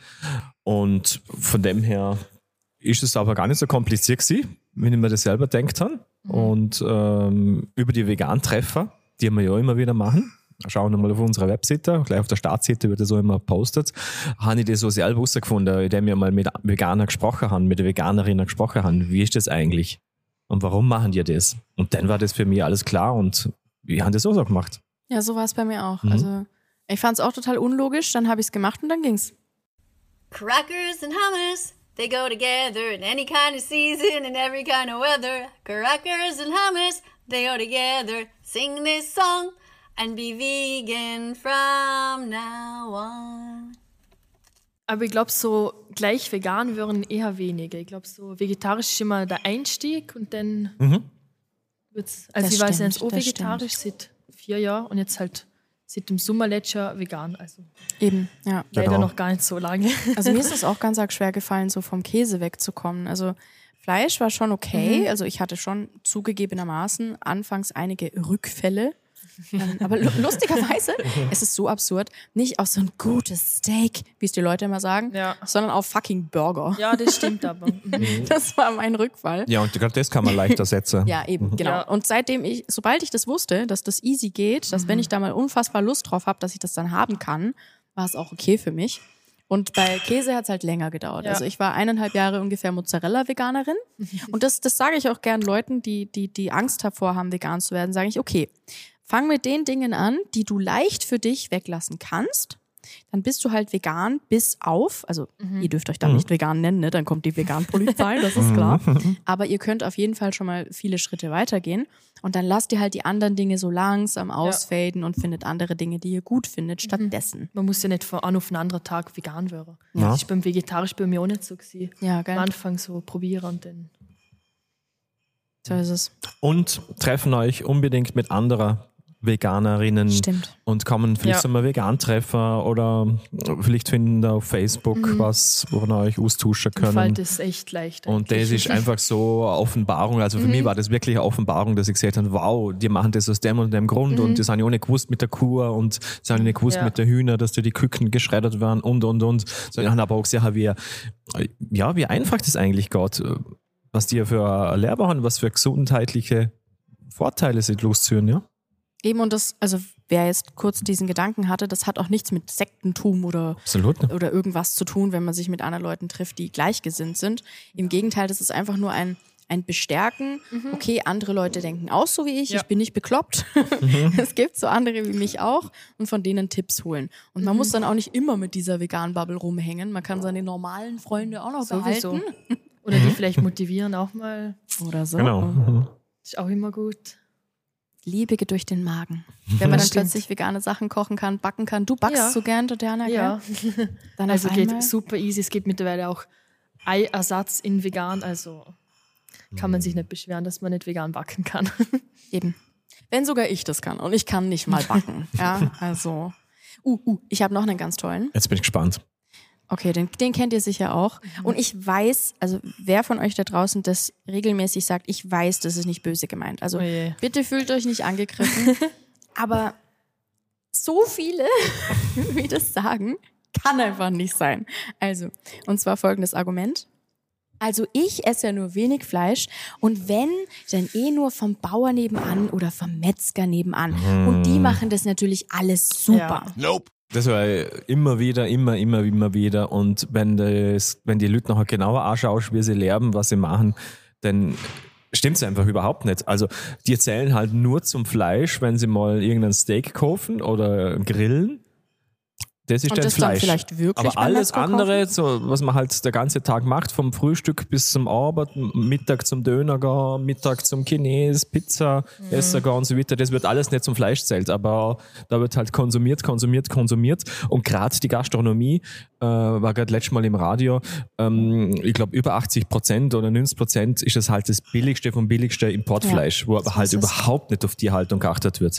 und von dem her ist es aber gar nicht so kompliziert gewesen, wenn ich mir das selber gedacht habe. Mhm. Und ähm, über die Vegan-Treffer, die wir ja immer wieder machen, schauen wir mal auf unserer Webseite, gleich auf der Startseite wird das so immer gepostet, habe ich das so selber herausgefunden, indem wir mal mit Veganern gesprochen haben, mit Veganerinnen gesprochen haben. Wie ist das eigentlich? Und warum machen die das? Und dann war das für mich alles klar und wir haben das auch so gemacht. Ja, so war es bei mir auch. Mhm. Also ich fand es auch total unlogisch, dann habe ich es gemacht und dann ging's. Crackers and hummus, they go together in any kind of season and every kind of weather. Crackers and hummus, they go together. Sing this song and be vegan from now on. Aber ich glaube, so gleich vegan wären eher wenige. Ich glaube, so vegetarisch ist immer der Einstieg und dann mhm. wird's. Also das ich war stimmt, jetzt auch vegetarisch stimmt. seit vier Jahren und jetzt halt seit dem Sommer letztes Jahr vegan. Also eben, ja. Leider genau. noch gar nicht so lange. Also mir ist es auch ganz arg schwer gefallen, so vom Käse wegzukommen. Also Fleisch war schon okay. Mhm. Also ich hatte schon zugegebenermaßen anfangs einige Rückfälle. ähm, aber lu- lustigerweise, es ist so absurd, nicht auf so ein gutes Steak, wie es die Leute immer sagen, ja. sondern auf fucking Burger. Ja, das stimmt aber. Mhm. Das war mein Rückfall. Ja, und gerade das kann man leichter setzen. Ja, eben, mhm. genau. Ja. Und seitdem ich, sobald ich das wusste, dass das easy geht, dass mhm. wenn ich da mal unfassbar Lust drauf habe, dass ich das dann haben kann, war es auch okay für mich. Und bei Käse hat es halt länger gedauert. Ja. Also ich war eineinhalb Jahre ungefähr Mozzarella-Veganerin. Und das, das sage ich auch gern Leuten, die, die, die Angst davor haben, vegan zu werden, sage ich, okay, fang mit den Dingen an, die du leicht für dich weglassen kannst. Dann bist du halt vegan bis auf, also mhm. ihr dürft euch dann mhm. nicht vegan nennen, ne? Dann kommt die Vegan-Polizei, das ist klar. Aber ihr könnt auf jeden Fall schon mal viele Schritte weitergehen. Und dann lasst ihr halt die anderen Dinge so langsam ausfaden ja. und findet andere Dinge, die ihr gut findet, stattdessen. Man muss ja nicht von an auf einen anderen Tag vegan werden. Ja. Das ist beim Vegetarisch bei mir auch nicht so gewesen. Ja, geil. Am Anfang so probieren und dann... So ist es. Und treffen euch unbedingt mit anderen Veganerinnen. Stimmt. Und kommen vielleicht Ja. zu einem Vegan-Treffer oder vielleicht finden da auf Facebook Mhm. was, wo ihr euch austauschen Mir fällt können. das echt leicht. Und das ist einfach so eine Offenbarung. Also für Mhm. mich war das wirklich eine Offenbarung, dass ich gesagt habe, wow, die machen das aus dem und dem Grund Mhm. und das habe ich auch nicht gewusst mit der Kuh und das habe ich nicht gewusst Ja. mit der Hühner, dass da die Küken geschreddert werden und, und, und. So, ich habe aber auch gesehen, wie, ja, wie einfach das eigentlich geht, was die für eine Lehre haben, was für gesundheitliche Vorteile sie losziehen, ja. Eben, und das, also wer jetzt kurz diesen Gedanken hatte, das hat auch nichts mit Sektentum oder, Absolut nicht. oder irgendwas zu tun, wenn man sich mit anderen Leuten trifft, die gleichgesinnt sind. Im Gegenteil, das ist einfach nur ein, ein Bestärken. Mhm. Okay, andere Leute denken auch so wie ich, Ja. ich bin nicht bekloppt. Es gibt so andere wie mich auch und von denen Tipps holen. Und man Mhm. muss dann auch nicht immer mit dieser Vegan-Bubble rumhängen. Man kann seine normalen Freunde auch noch Sowieso. behalten. Oder die vielleicht motivieren auch mal. Oder so. Genau. Mhm. Ist auch immer gut. Liebe geht durch den Magen. Wenn man dann Stimmt. plötzlich vegane Sachen kochen kann, backen kann. Du backst Ja. so gern, Tatjana, gell? Ja. Dann also auf geht einmal- super easy. Es gibt mittlerweile auch Eiersatz in vegan. Also kann man sich nicht beschweren, dass man nicht vegan backen kann. Eben. Wenn sogar ich das kann. Und ich kann nicht mal backen. Ja, also. Uh, uh, ich habe noch einen ganz tollen. Jetzt bin ich gespannt. Okay, den, den kennt ihr sicher auch. Und ich weiß, also wer von euch da draußen das regelmäßig sagt, ich weiß, das ist nicht böse gemeint. Also Oh je. bitte fühlt euch nicht angegriffen. Aber so viele, wie das sagen, kann einfach nicht sein. Also, und zwar folgendes Argument. Also ich esse ja nur wenig Fleisch und wenn, dann eh nur vom Bauer nebenan oder vom Metzger nebenan. Mm. Und die machen das natürlich alles super. Ja. Nope. Das war immer wieder, immer, immer, immer wieder. Und wenn, das, wenn die Leute nachher genauer anschaust, wie sie lernen, was sie machen, dann stimmt es einfach überhaupt nicht. Also die zählen halt nur zum Fleisch, wenn sie mal irgendein Steak kaufen oder grillen. Das ist und dann das Fleisch. Dann vielleicht wirklich aber alles andere, so, was man halt der ganze Tag macht, vom Frühstück bis zum Abend, Mittag zum Döner gehen, Mittag zum Chines, Pizza, mhm. Essen gehen und so weiter, das wird alles nicht zum Fleisch zählt, aber da wird halt konsumiert, konsumiert, konsumiert und gerade die Gastronomie, äh, war gerade letztes Mal im Radio, ähm, ich glaube über achtzig Prozent oder neunzig Prozent ist das halt das billigste vom billigsten Importfleisch, ja, wo aber halt überhaupt nicht auf Tierhaltung geachtet wird.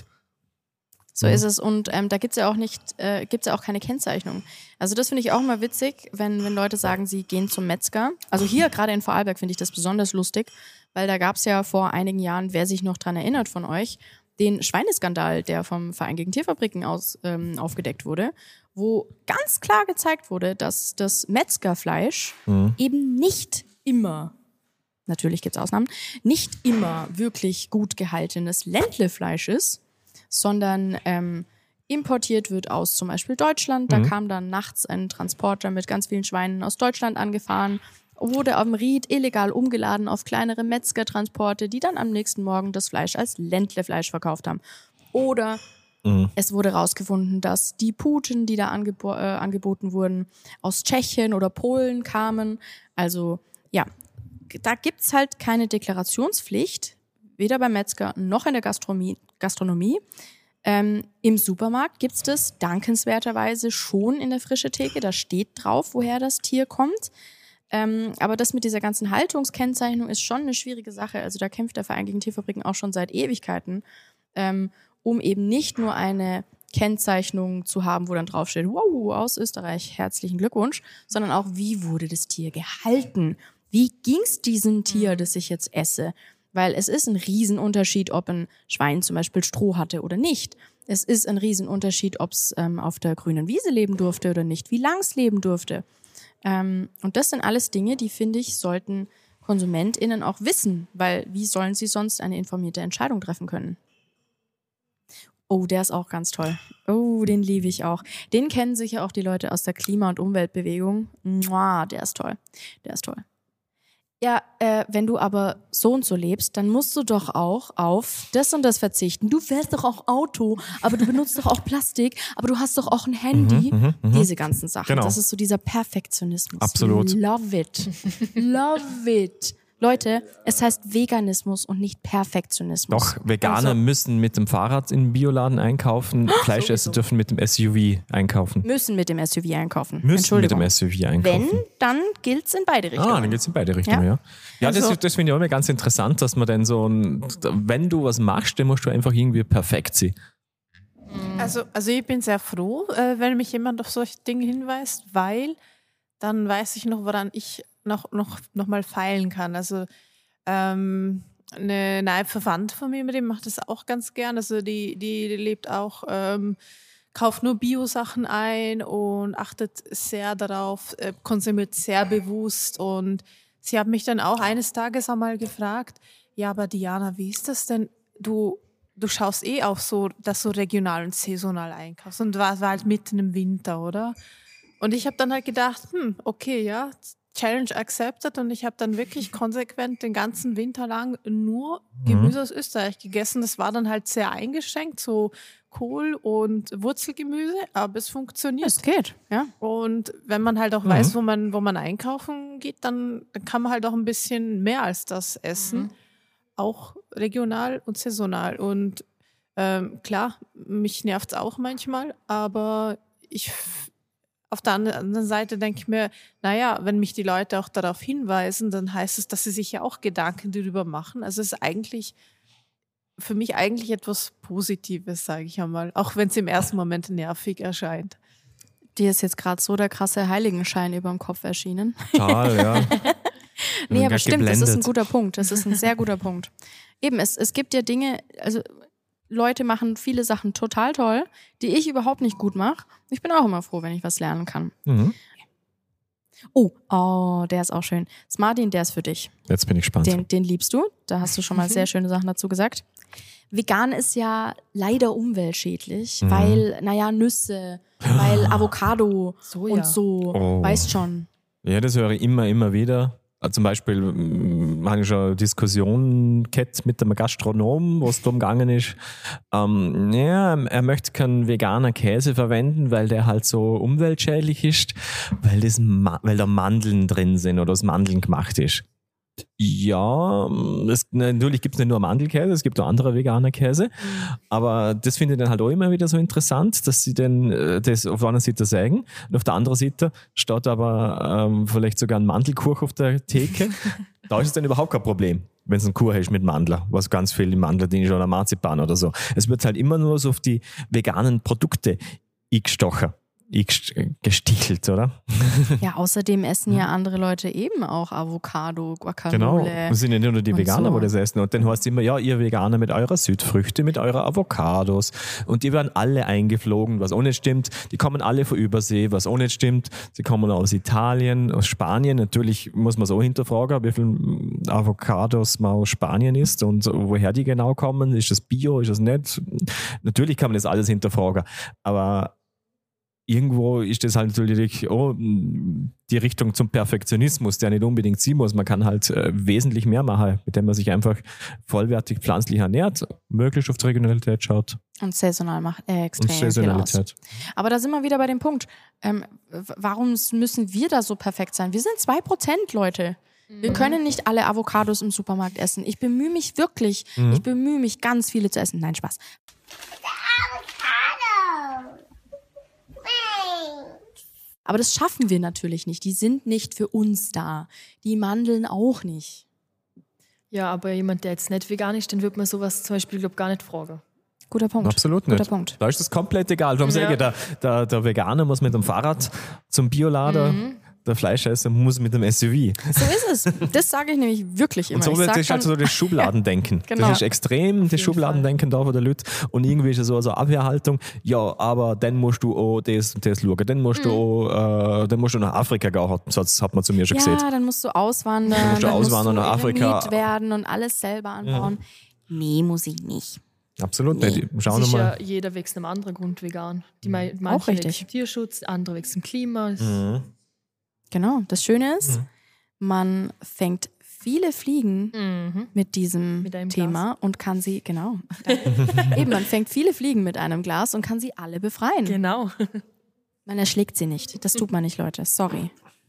So ist es und ähm, da gibt's ja auch nicht, äh, gibt's ja auch keine Kennzeichnung. Also das finde ich auch immer witzig, wenn, wenn Leute sagen, sie gehen zum Metzger. Also hier gerade in Vorarlberg finde ich das besonders lustig, weil da gab's ja vor einigen Jahren, wer sich noch dran erinnert von euch, den Schweineskandal, der vom Verein gegen Tierfabriken aus, ähm, aufgedeckt wurde, wo ganz klar gezeigt wurde, dass das Metzgerfleisch mhm. eben nicht immer, natürlich gibt's Ausnahmen, nicht immer wirklich gut gehaltenes Ländlefleisch ist, sondern ähm, importiert wird aus zum Beispiel Deutschland. Da mhm. kam dann nachts ein Transporter mit ganz vielen Schweinen aus Deutschland angefahren, wurde am Ried illegal umgeladen auf kleinere Metzgertransporte, die dann am nächsten Morgen das Fleisch als Ländlefleisch verkauft haben. Oder mhm. es wurde rausgefunden, dass die Puten, die da angebo- äh, angeboten wurden, aus Tschechien oder Polen kamen. Also ja, da gibt's halt keine Deklarationspflicht, weder beim Metzger noch in der Gastronomie. Gastronomie. Ähm, Im Supermarkt gibt's das dankenswerterweise schon in der frische Theke. Da steht drauf, woher das Tier kommt. Ähm, aber das mit dieser ganzen Haltungskennzeichnung ist schon eine schwierige Sache. Also da kämpft der Verein gegen Tierfabriken auch schon seit Ewigkeiten, ähm, um eben nicht nur eine Kennzeichnung zu haben, wo dann draufsteht, wow, aus Österreich, herzlichen Glückwunsch, sondern auch, wie wurde das Tier gehalten? Wie ging's diesem Tier, das ich jetzt esse? Weil es ist ein Riesenunterschied, ob ein Schwein zum Beispiel Stroh hatte oder nicht. Es ist ein Riesenunterschied, ob es ähm, auf der grünen Wiese leben durfte oder nicht, wie lang es leben durfte. Ähm, und das sind alles Dinge, die, finde ich, sollten KonsumentInnen auch wissen, weil wie sollen sie sonst eine informierte Entscheidung treffen können? Oh, der ist auch ganz toll. Oh, den liebe ich auch. Den kennen sicher auch die Leute aus der Klima- und Umweltbewegung. Mua, der ist toll. Der ist toll. Ja, äh, wenn du aber so und so lebst, dann musst du doch auch auf das und das verzichten. Du fährst doch auch Auto, aber du benutzt doch auch Plastik, aber du hast doch auch ein Handy. Mhm, mh, mh. Diese ganzen Sachen. Genau. Das ist so dieser Perfektionismus. Absolut. Love it. Love it. Leute, es heißt Veganismus und nicht Perfektionismus. Doch, Veganer also, müssen mit dem Fahrrad in den Bioladen einkaufen, Fleischesser dürfen mit dem S U V einkaufen. Müssen mit dem S U V einkaufen. Müssen mit dem S U V einkaufen. Wenn, dann gilt es in beide Richtungen. Ah, dann gilt es in beide Richtungen, ja. Ja, ja also, das, das finde ich auch immer ganz interessant, dass man dann so, ein, wenn du was machst, dann musst du einfach irgendwie perfekt sein. Also, also ich bin sehr froh, äh, wenn mich jemand auf solche Dinge hinweist, weil dann weiß ich noch, woran ich noch, noch, noch mal feilen kann. Also ähm, eine nahe Verwandte von mir, mit dem macht das auch ganz gern. Also die, die, die lebt auch, ähm, kauft nur Bio-Sachen ein und achtet sehr darauf, äh, konsumiert sehr bewusst. Und sie hat mich dann auch eines Tages einmal gefragt, ja, aber Diana, wie ist das denn? Du, du schaust eh auf so, dass du regional und saisonal einkaufst. Und war, war halt mitten im Winter, oder? Und ich habe dann halt gedacht, hm, okay, ja, Challenge accepted, und ich habe dann wirklich konsequent den ganzen Winter lang nur Gemüse mhm. aus Österreich gegessen. Das war dann halt sehr eingeschränkt, so Kohl- und Wurzelgemüse, aber es funktioniert. Es geht, ja. Und wenn man halt auch mhm. weiß, wo man, wo man einkaufen geht, dann, dann kann man halt auch ein bisschen mehr als das essen, mhm. auch regional und saisonal. Und ähm, klar, mich nervt es auch manchmal, aber ich auf der anderen Seite denke ich mir, naja, wenn mich die Leute auch darauf hinweisen, dann heißt es, dass sie sich ja auch Gedanken darüber machen. Also es ist eigentlich für mich eigentlich etwas Positives, sage ich einmal, auch wenn es im ersten Moment nervig erscheint. Dir ist jetzt gerade so der krasse Heiligenschein über dem Kopf erschienen. Total, ja. Nee, aber stimmt, geblendet. Das ist ein guter Punkt. Das ist ein sehr guter Punkt. Eben, es, es gibt ja Dinge, also Leute machen viele Sachen total toll, die ich überhaupt nicht gut mache. Ich bin auch immer froh, wenn ich was lernen kann. Mhm. Oh, oh, der ist auch schön. Smartin, der ist für dich. Jetzt bin ich gespannt. Den, den liebst du. Da hast du schon mal sehr schöne Sachen dazu gesagt. Vegan ist ja leider umweltschädlich, Mhm. weil, naja, Nüsse, weil Avocado Soja. und so. Oh. Weißt schon. Ja, das höre ich immer, immer wieder. Zum Beispiel mm, habe ich schon eine Diskussion gehabt mit einem Gastronom, wo es darum gegangen ist, ähm, ja, er möchte keinen veganen Käse verwenden, weil der halt so umweltschädlich ist, weil, das Ma- weil da Mandeln drin sind oder aus Mandeln gemacht ist. Ja, es, natürlich gibt es nicht nur Mandelkäse, es gibt auch andere vegane Käse, aber das finde ich dann halt auch immer wieder so interessant, dass sie dann äh, das auf der einen Seite sagen und auf der anderen Seite steht aber ähm, vielleicht sogar ein Mandelkuchen auf der Theke. Da ist es dann überhaupt kein Problem, wenn es einen Kuchen ist mit Mandel, was ganz viel im Mandel drin ist oder Marzipan oder so. Es wird halt immer nur so auf die veganen Produkte eingestochen. gestichelt, oder? Ja, außerdem essen ja andere Leute eben auch Avocado, Guacamole. Genau, es sind ja nicht nur die und Veganer, so. die das essen. Und dann heißt es immer, ja, ihr Veganer mit eurer Südfrüchte, mit eurer Avocados. Und die werden alle eingeflogen, was auch nicht stimmt. Die kommen alle von Übersee, was auch nicht stimmt. Sie kommen aus Italien, aus Spanien. Natürlich muss man so hinterfragen, wie viel Avocados man aus Spanien isst und woher die genau kommen. Ist das Bio, ist das nicht? Natürlich kann man das alles hinterfragen. Aber irgendwo ist das halt natürlich oh, die Richtung zum Perfektionismus, der nicht unbedingt sein muss. Man kann halt äh, wesentlich mehr machen, mit dem man sich einfach vollwertig pflanzlich ernährt, möglichst auf die Regionalität schaut. Und saisonal macht äh, extrem Und viel aus. Saisonalität. Aber da sind wir wieder bei dem Punkt. Ähm, w- warum müssen wir da so perfekt sein? Wir sind zwei Prozent, Leute. Wir können nicht alle Avocados im Supermarkt essen. Ich bemühe mich wirklich. Mhm. Ich bemühe mich, ganz viele zu essen. Nein, Spaß. Aber das schaffen wir natürlich nicht. Die sind nicht für uns da. Die Mandeln auch nicht. Ja, aber jemand, der jetzt nicht vegan ist, den wird man sowas zum Beispiel, glaube gar nicht fragen. Guter Punkt. Absolut Guter nicht. Punkt. Da ist das komplett egal. Darum Ja. sage ich, der, der, der Veganer muss mit dem Fahrrad zum Biolader, Mhm. der Fleischesser muss mit dem S U V. So ist es. Das sage ich nämlich wirklich immer. Und so Ich wird sag das ist halt dann- so das Schubladendenken. Genau. Das ist extrem, das Schubladendenken da von der Leute. Und irgendwie ist es so eine Abwehrhaltung. Ja, aber dann musst du auch das und das schauen. Dann musst du auch, äh, dann musst du nach Afrika gehen, hat, das hat man zu mir schon ja, gesehen. dann musst du auswandern, Dann musst du dann auswandern musst nach du Afrika. Eremit werden und alles selber anbauen. Nee, muss ich nicht. Absolut nicht. Schauen es wir ist mal. ja jeder wegen einem anderen Grund vegan. Die mei- Auch manche richtig. wegen Tierschutz, andere wegen dem Klima. Es- Mhm. Genau, das Schöne ist, man fängt viele Fliegen Mhm. mit diesem Mit einem Thema und kann sie, genau, eben, man fängt viele Fliegen mit einem Glas und kann sie alle befreien. Genau. Man erschlägt sie nicht. Das tut man nicht, Leute. Sorry.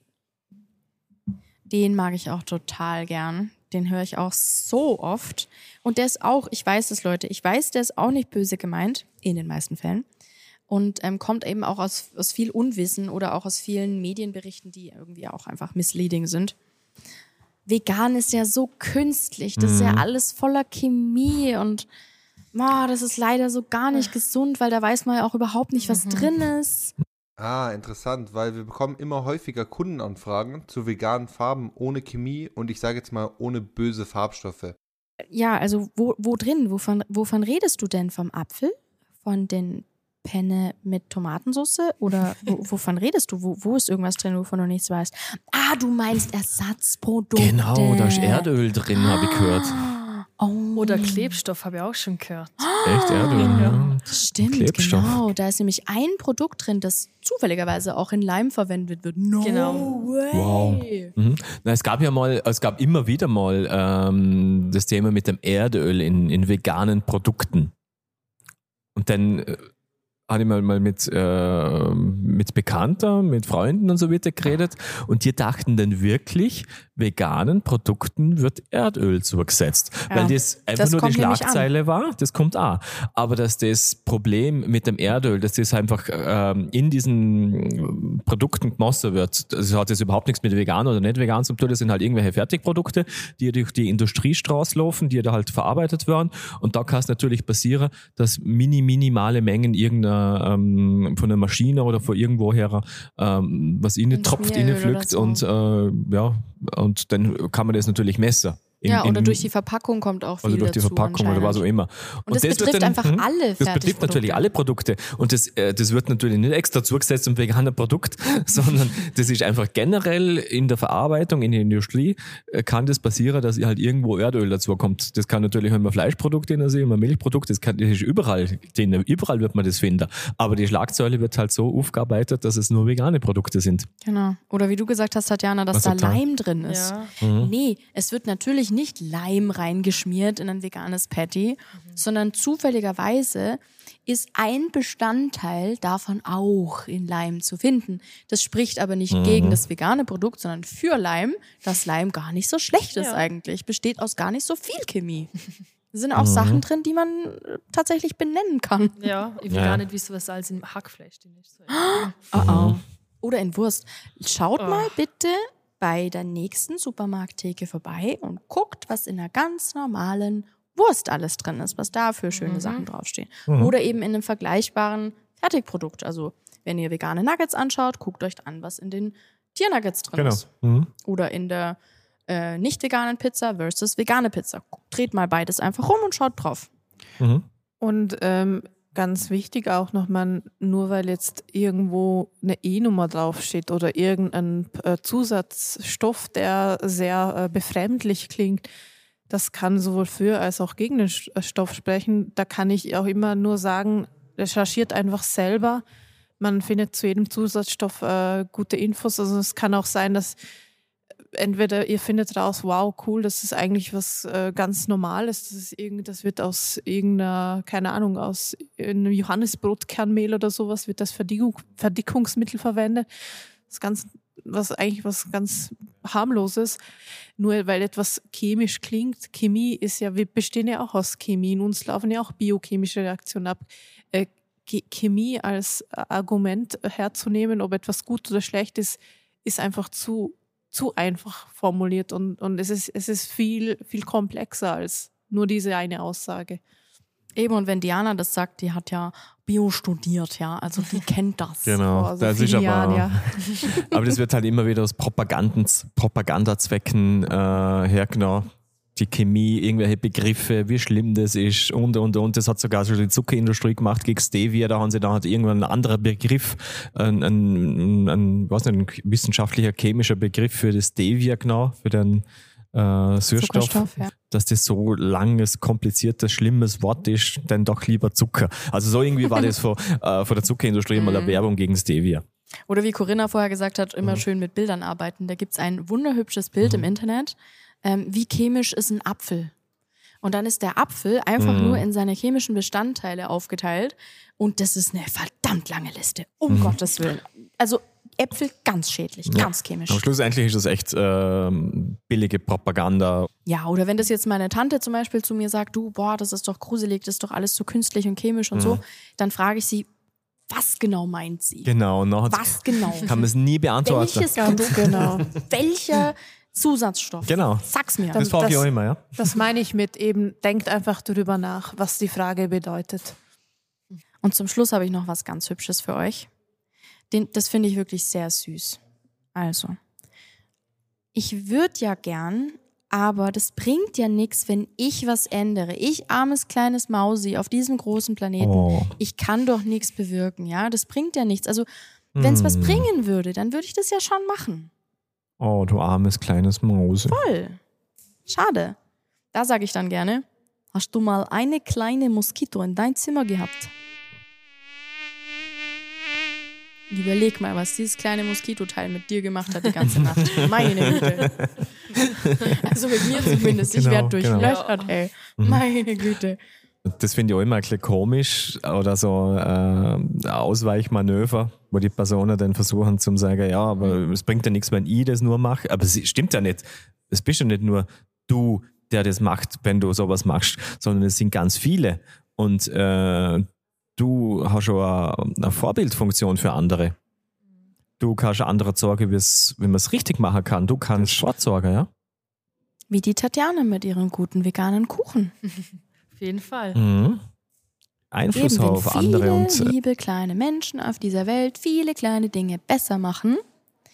Den mag ich auch total gern. Den höre ich auch so oft. Und der ist auch, ich weiß es, Leute, ich weiß, der ist auch nicht böse gemeint, in den meisten Fällen. Und ähm, kommt eben auch aus, aus viel Unwissen oder auch aus vielen Medienberichten, die irgendwie auch einfach misleading sind. Vegan ist ja so künstlich, das ist ja Mhm. alles voller Chemie und oh, das ist leider so gar nicht gesund, weil da weiß man ja auch überhaupt nicht, was drin ist. Ah, interessant, weil wir bekommen immer häufiger Kundenanfragen zu veganen Farben ohne Chemie und ich sage jetzt mal ohne böse Farbstoffe. Ja, also wo, wo drin? Wovon, wovon redest du denn? Vom Apfel? Von den Penne mit Tomatensauce? Oder wo, wovon redest du? Wo, wo ist irgendwas drin, wovon du nichts weißt? Ah, du meinst Ersatzprodukte. Genau, da ist Erdöl drin, habe ich gehört. Oder Klebstoff habe ich auch schon gehört. Echt Erdöl? Ja. Stimmt, Klebstoff. genau. Da ist nämlich ein Produkt drin, das zufälligerweise auch in Leim verwendet wird. No Genau. way. Wow. Mhm. Na, es gab ja mal, es gab immer wieder mal ähm, das Thema mit dem Erdöl in, in veganen Produkten. Und dann äh, hatte ich mal, mal mit, äh, mit Bekannten, mit Freunden und so weiter geredet und die dachten dann wirklich, veganen Produkten wird Erdöl zugesetzt. Ja, Weil das einfach das nur die kommt nämlich Schlagzeile war, das kommt auch. Aber dass das Problem mit dem Erdöl, dass das einfach ähm, in diesen Produkten gemossen wird, das hat jetzt überhaupt nichts mit vegan oder nicht vegan zu tun, das sind halt irgendwelche Fertigprodukte, die durch die Industriestraße laufen, die da halt verarbeitet werden und da kann es natürlich passieren, dass mini, minimale Mengen irgendeiner ähm, von einer Maschine oder von irgendwoher ähm, was innen Ein tropft, Schmieröl innen pflückt oder so. und äh, ja, und dann kann man das natürlich messen. In, ja, oder in, durch die Verpackung kommt auch viel Oder durch die dazu Verpackung oder was auch immer. Und, und das, das betrifft dann, einfach hm, alle Das betrifft natürlich alle Produkte. Und das, äh, das wird natürlich nicht extra zugesetzt zum veganen Produkt, sondern das ist einfach generell in der Verarbeitung, in der Industrie, äh, kann das passieren, dass halt irgendwo Erdöl dazu kommt. Das kann natürlich immer Fleischprodukte drin sein, immer Milchprodukte, das, kann, das ist überall drin. Überall wird man das finden. Aber die Schlagzeile wird halt so aufgearbeitet, dass es nur vegane Produkte sind. Genau. Oder wie du gesagt hast, Tatjana, dass was da total? Leim drin ist. Ja. Mhm. Nee, es wird natürlich nicht Leim reingeschmiert in ein veganes Patty, mhm. sondern zufälligerweise ist ein Bestandteil davon auch in Leim zu finden. Das spricht aber nicht mhm. gegen das vegane Produkt, sondern für Leim, dass Leim gar nicht so schlecht ist ja. eigentlich. Besteht aus gar nicht so viel Chemie. Da sind auch mhm. Sachen drin, die man tatsächlich benennen kann. Ja, ich will ja. gar nicht wissen, was Salz im Hackfleisch drin ist. So. Oh, oh. Oder in Wurst. Schaut oh. mal bitte bei der nächsten Supermarkttheke vorbei und guckt, was in einer ganz normalen Wurst alles drin ist, was da für schöne mhm. Sachen draufstehen. Mhm. Oder eben in einem vergleichbaren Fertigprodukt. Also wenn ihr vegane Nuggets anschaut, guckt euch an, was in den Tiernuggets drin genau. ist. Mhm. Oder in der äh, nicht veganen Pizza versus vegane Pizza. Dreht mal beides einfach rum und schaut drauf. Mhm. Und ähm, ganz wichtig auch nochmal, nur weil jetzt irgendwo eine E-Nummer draufsteht oder irgendein äh, Zusatzstoff, der sehr äh, befremdlich klingt, das kann sowohl für als auch gegen den Stoff sprechen. Da kann ich auch immer nur sagen, recherchiert einfach selber. Man findet zu jedem Zusatzstoff äh, gute Infos. Also es kann auch sein, dass entweder ihr findet raus, wow, cool, das ist eigentlich was äh, ganz Normales. Das ist irgend, das wird aus irgendeiner, keine Ahnung, aus einem Johannisbrotkernmehl oder sowas, wird das Verdickung, Verdickungsmittel verwendet. Das ist ganz, was eigentlich was ganz harmloses. Nur weil etwas chemisch klingt. Chemie ist ja, wir bestehen ja auch aus Chemie. In uns laufen ja auch biochemische Reaktionen ab. Äh, Chemie als Argument herzunehmen, ob etwas gut oder schlecht ist, ist einfach zu zu einfach formuliert und, und es ist, es ist viel, viel komplexer als nur diese eine Aussage. Eben, und wenn Diana das sagt, die hat ja Bio studiert, ja, also die kennt das. Genau, vor so das ist aber, Jahren, ja. aber das wird halt immer wieder aus Propagandens, Propagandazwecken äh, hergenommen. Die Chemie, irgendwelche Begriffe, wie schlimm das ist und, und, und. Das hat sogar schon die Zuckerindustrie gemacht gegen Stevia. Da haben sie dann halt irgendwann ein anderer Begriff, ein, ein, ein, was nicht, ein wissenschaftlicher, chemischer Begriff für das Stevia genau, für den äh, Süßstoff. Ja. Dass das so langes, kompliziertes, schlimmes Wort ist, dann doch lieber Zucker. Also so irgendwie war das von, äh, von der Zuckerindustrie mal eine Werbung gegen Stevia. Oder wie Corinna vorher gesagt hat, immer mhm. schön mit Bildern arbeiten. Da gibt's ein wunderhübsches Bild mhm. im Internet. Ähm, wie chemisch ist ein Apfel? Und dann ist der Apfel einfach mhm. nur in seine chemischen Bestandteile aufgeteilt und das ist eine verdammt lange Liste, um mhm. Gottes Willen. Also Äpfel ganz schädlich, ja. ganz chemisch. Aber schlussendlich ist das echt äh, billige Propaganda. Ja, oder wenn das jetzt meine Tante zum Beispiel zu mir sagt, du, boah, das ist doch gruselig, das ist doch alles so künstlich und chemisch und mhm. so, dann frage ich sie, was genau meint sie? Genau. Was genau? Kann man es nie beantworten. Welches Produkt genau? Welcher Zusatzstoff? Genau. Sag's mir. Das frage ich auch immer, ja. Das meine ich mit eben, denkt einfach darüber nach, was die Frage bedeutet. Und zum Schluss habe ich noch was ganz Hübsches für euch. Den, das finde ich wirklich sehr süß. Also, ich würde ja gern, aber das bringt ja nichts, wenn ich was ändere. Ich, armes kleines Mausi auf diesem großen Planeten, oh. ich kann doch nichts bewirken, ja. Das bringt ja nichts. Also, wenn es mm. was bringen würde, dann würde ich das ja schon machen. Oh, du armes kleines Mausi. Voll. Schade. Da sage ich dann gerne, hast du mal eine kleine Moskito in dein Zimmer gehabt? Überleg mal, was dieses kleine Moskitoteil mit dir gemacht hat die ganze Nacht. Meine Güte. Also mit mir zumindest. Ich genau, werde durchlöchert, genau. ey. Meine Güte. Das finde ich auch immer ein bisschen komisch oder so äh, Ausweichmanöver, wo die Personen dann versuchen zu sagen, ja, aber es bringt ja nichts, wenn ich das nur mache. Aber es stimmt ja nicht. Es bist ja nicht nur du, der das macht, wenn du sowas machst, sondern es sind ganz viele. Und äh, du hast schon eine, eine Vorbildfunktion für andere. Du kannst anderen sagen, wie man es richtig machen kann. Du kannst Sport sorgen, ja? Wie die Tatjana mit ihrem guten veganen Kuchen. Auf jeden Fall. Mhm. Einfluss Eben, auf viele andere und liebe kleine Menschen auf dieser Welt viele kleine Dinge besser machen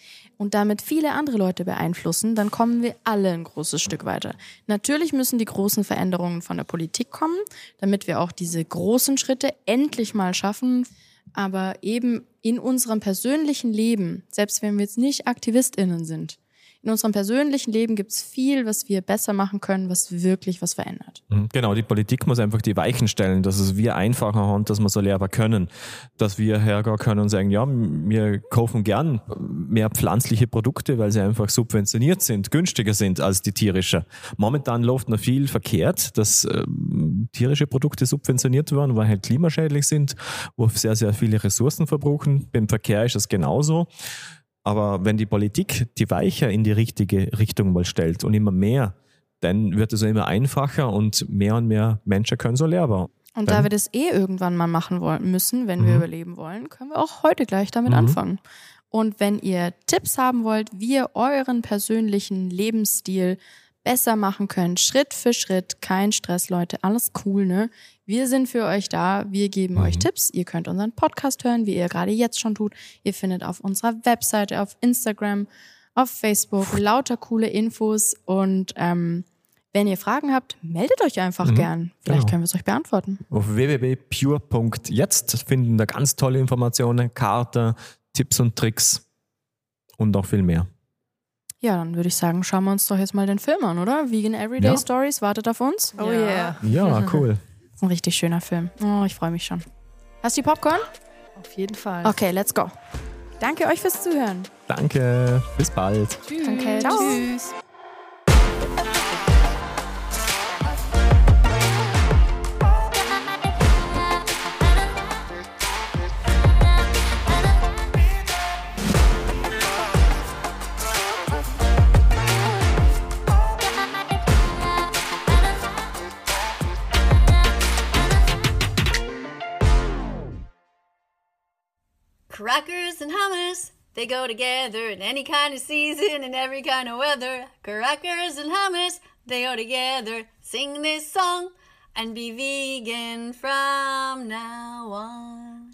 und damit viele andere Leute beeinflussen, dann kommen wir alle ein großes Stück weiter. Natürlich müssen die großen Veränderungen von der Politik kommen, damit wir auch diese großen Schritte endlich mal schaffen. Aber eben in unserem persönlichen Leben, selbst wenn wir jetzt nicht AktivistInnen sind, in unserem persönlichen Leben gibt es viel, was wir besser machen können, was wirklich was verändert. Genau, die Politik muss einfach die Weichen stellen, dass es wir einfacher haben, dass wir so lernen können. Dass wir hergehen können und sagen, ja, wir kaufen gern mehr pflanzliche Produkte, weil sie einfach subventioniert sind, günstiger sind als die tierische. Momentan läuft noch viel verkehrt, dass äh, tierische Produkte subventioniert werden, weil halt klimaschädlich sind, wo sehr, sehr viele Ressourcen verbrauchen. Beim Verkehr ist das genauso. Aber wenn die Politik die Weicher in die richtige Richtung mal stellt und immer mehr, dann wird es immer einfacher und mehr und mehr Menschen können so lernen. Und da wir das eh irgendwann mal machen wollen, müssen, wenn mhm. wir überleben wollen, können wir auch heute gleich damit mhm. anfangen. Und wenn ihr Tipps haben wollt, wie ihr euren persönlichen Lebensstil besser machen könnt, Schritt für Schritt, kein Stress, Leute, alles cool, ne? Wir sind für euch da, wir geben mhm. euch Tipps, ihr könnt unseren Podcast hören, wie ihr gerade jetzt schon tut. Ihr findet auf unserer Webseite, auf Instagram, auf Facebook lauter coole Infos und ähm, wenn ihr Fragen habt, meldet euch einfach mhm. gern. Vielleicht genau. können wir es euch beantworten. Auf w w w punkt pure punkt jetzt finden da ganz tolle Informationen, Karten, Tipps und Tricks und noch viel mehr. Ja, dann würde ich sagen, schauen wir uns doch jetzt mal den Film an, oder? Vegan Everyday ja. Stories wartet auf uns. Oh yeah. Ja, cool. Das ist ein richtig schöner Film. Oh, ich freue mich schon. Hast du die Popcorn? Auf jeden Fall. Okay, let's go. Danke euch fürs Zuhören. Danke, bis bald. Tschüss. Danke, ciao. Tschüss. Crackers and hummus, they go together in any kind of season and every kind of weather. Crackers and hummus, they go together. Sing this song and be vegan from now on.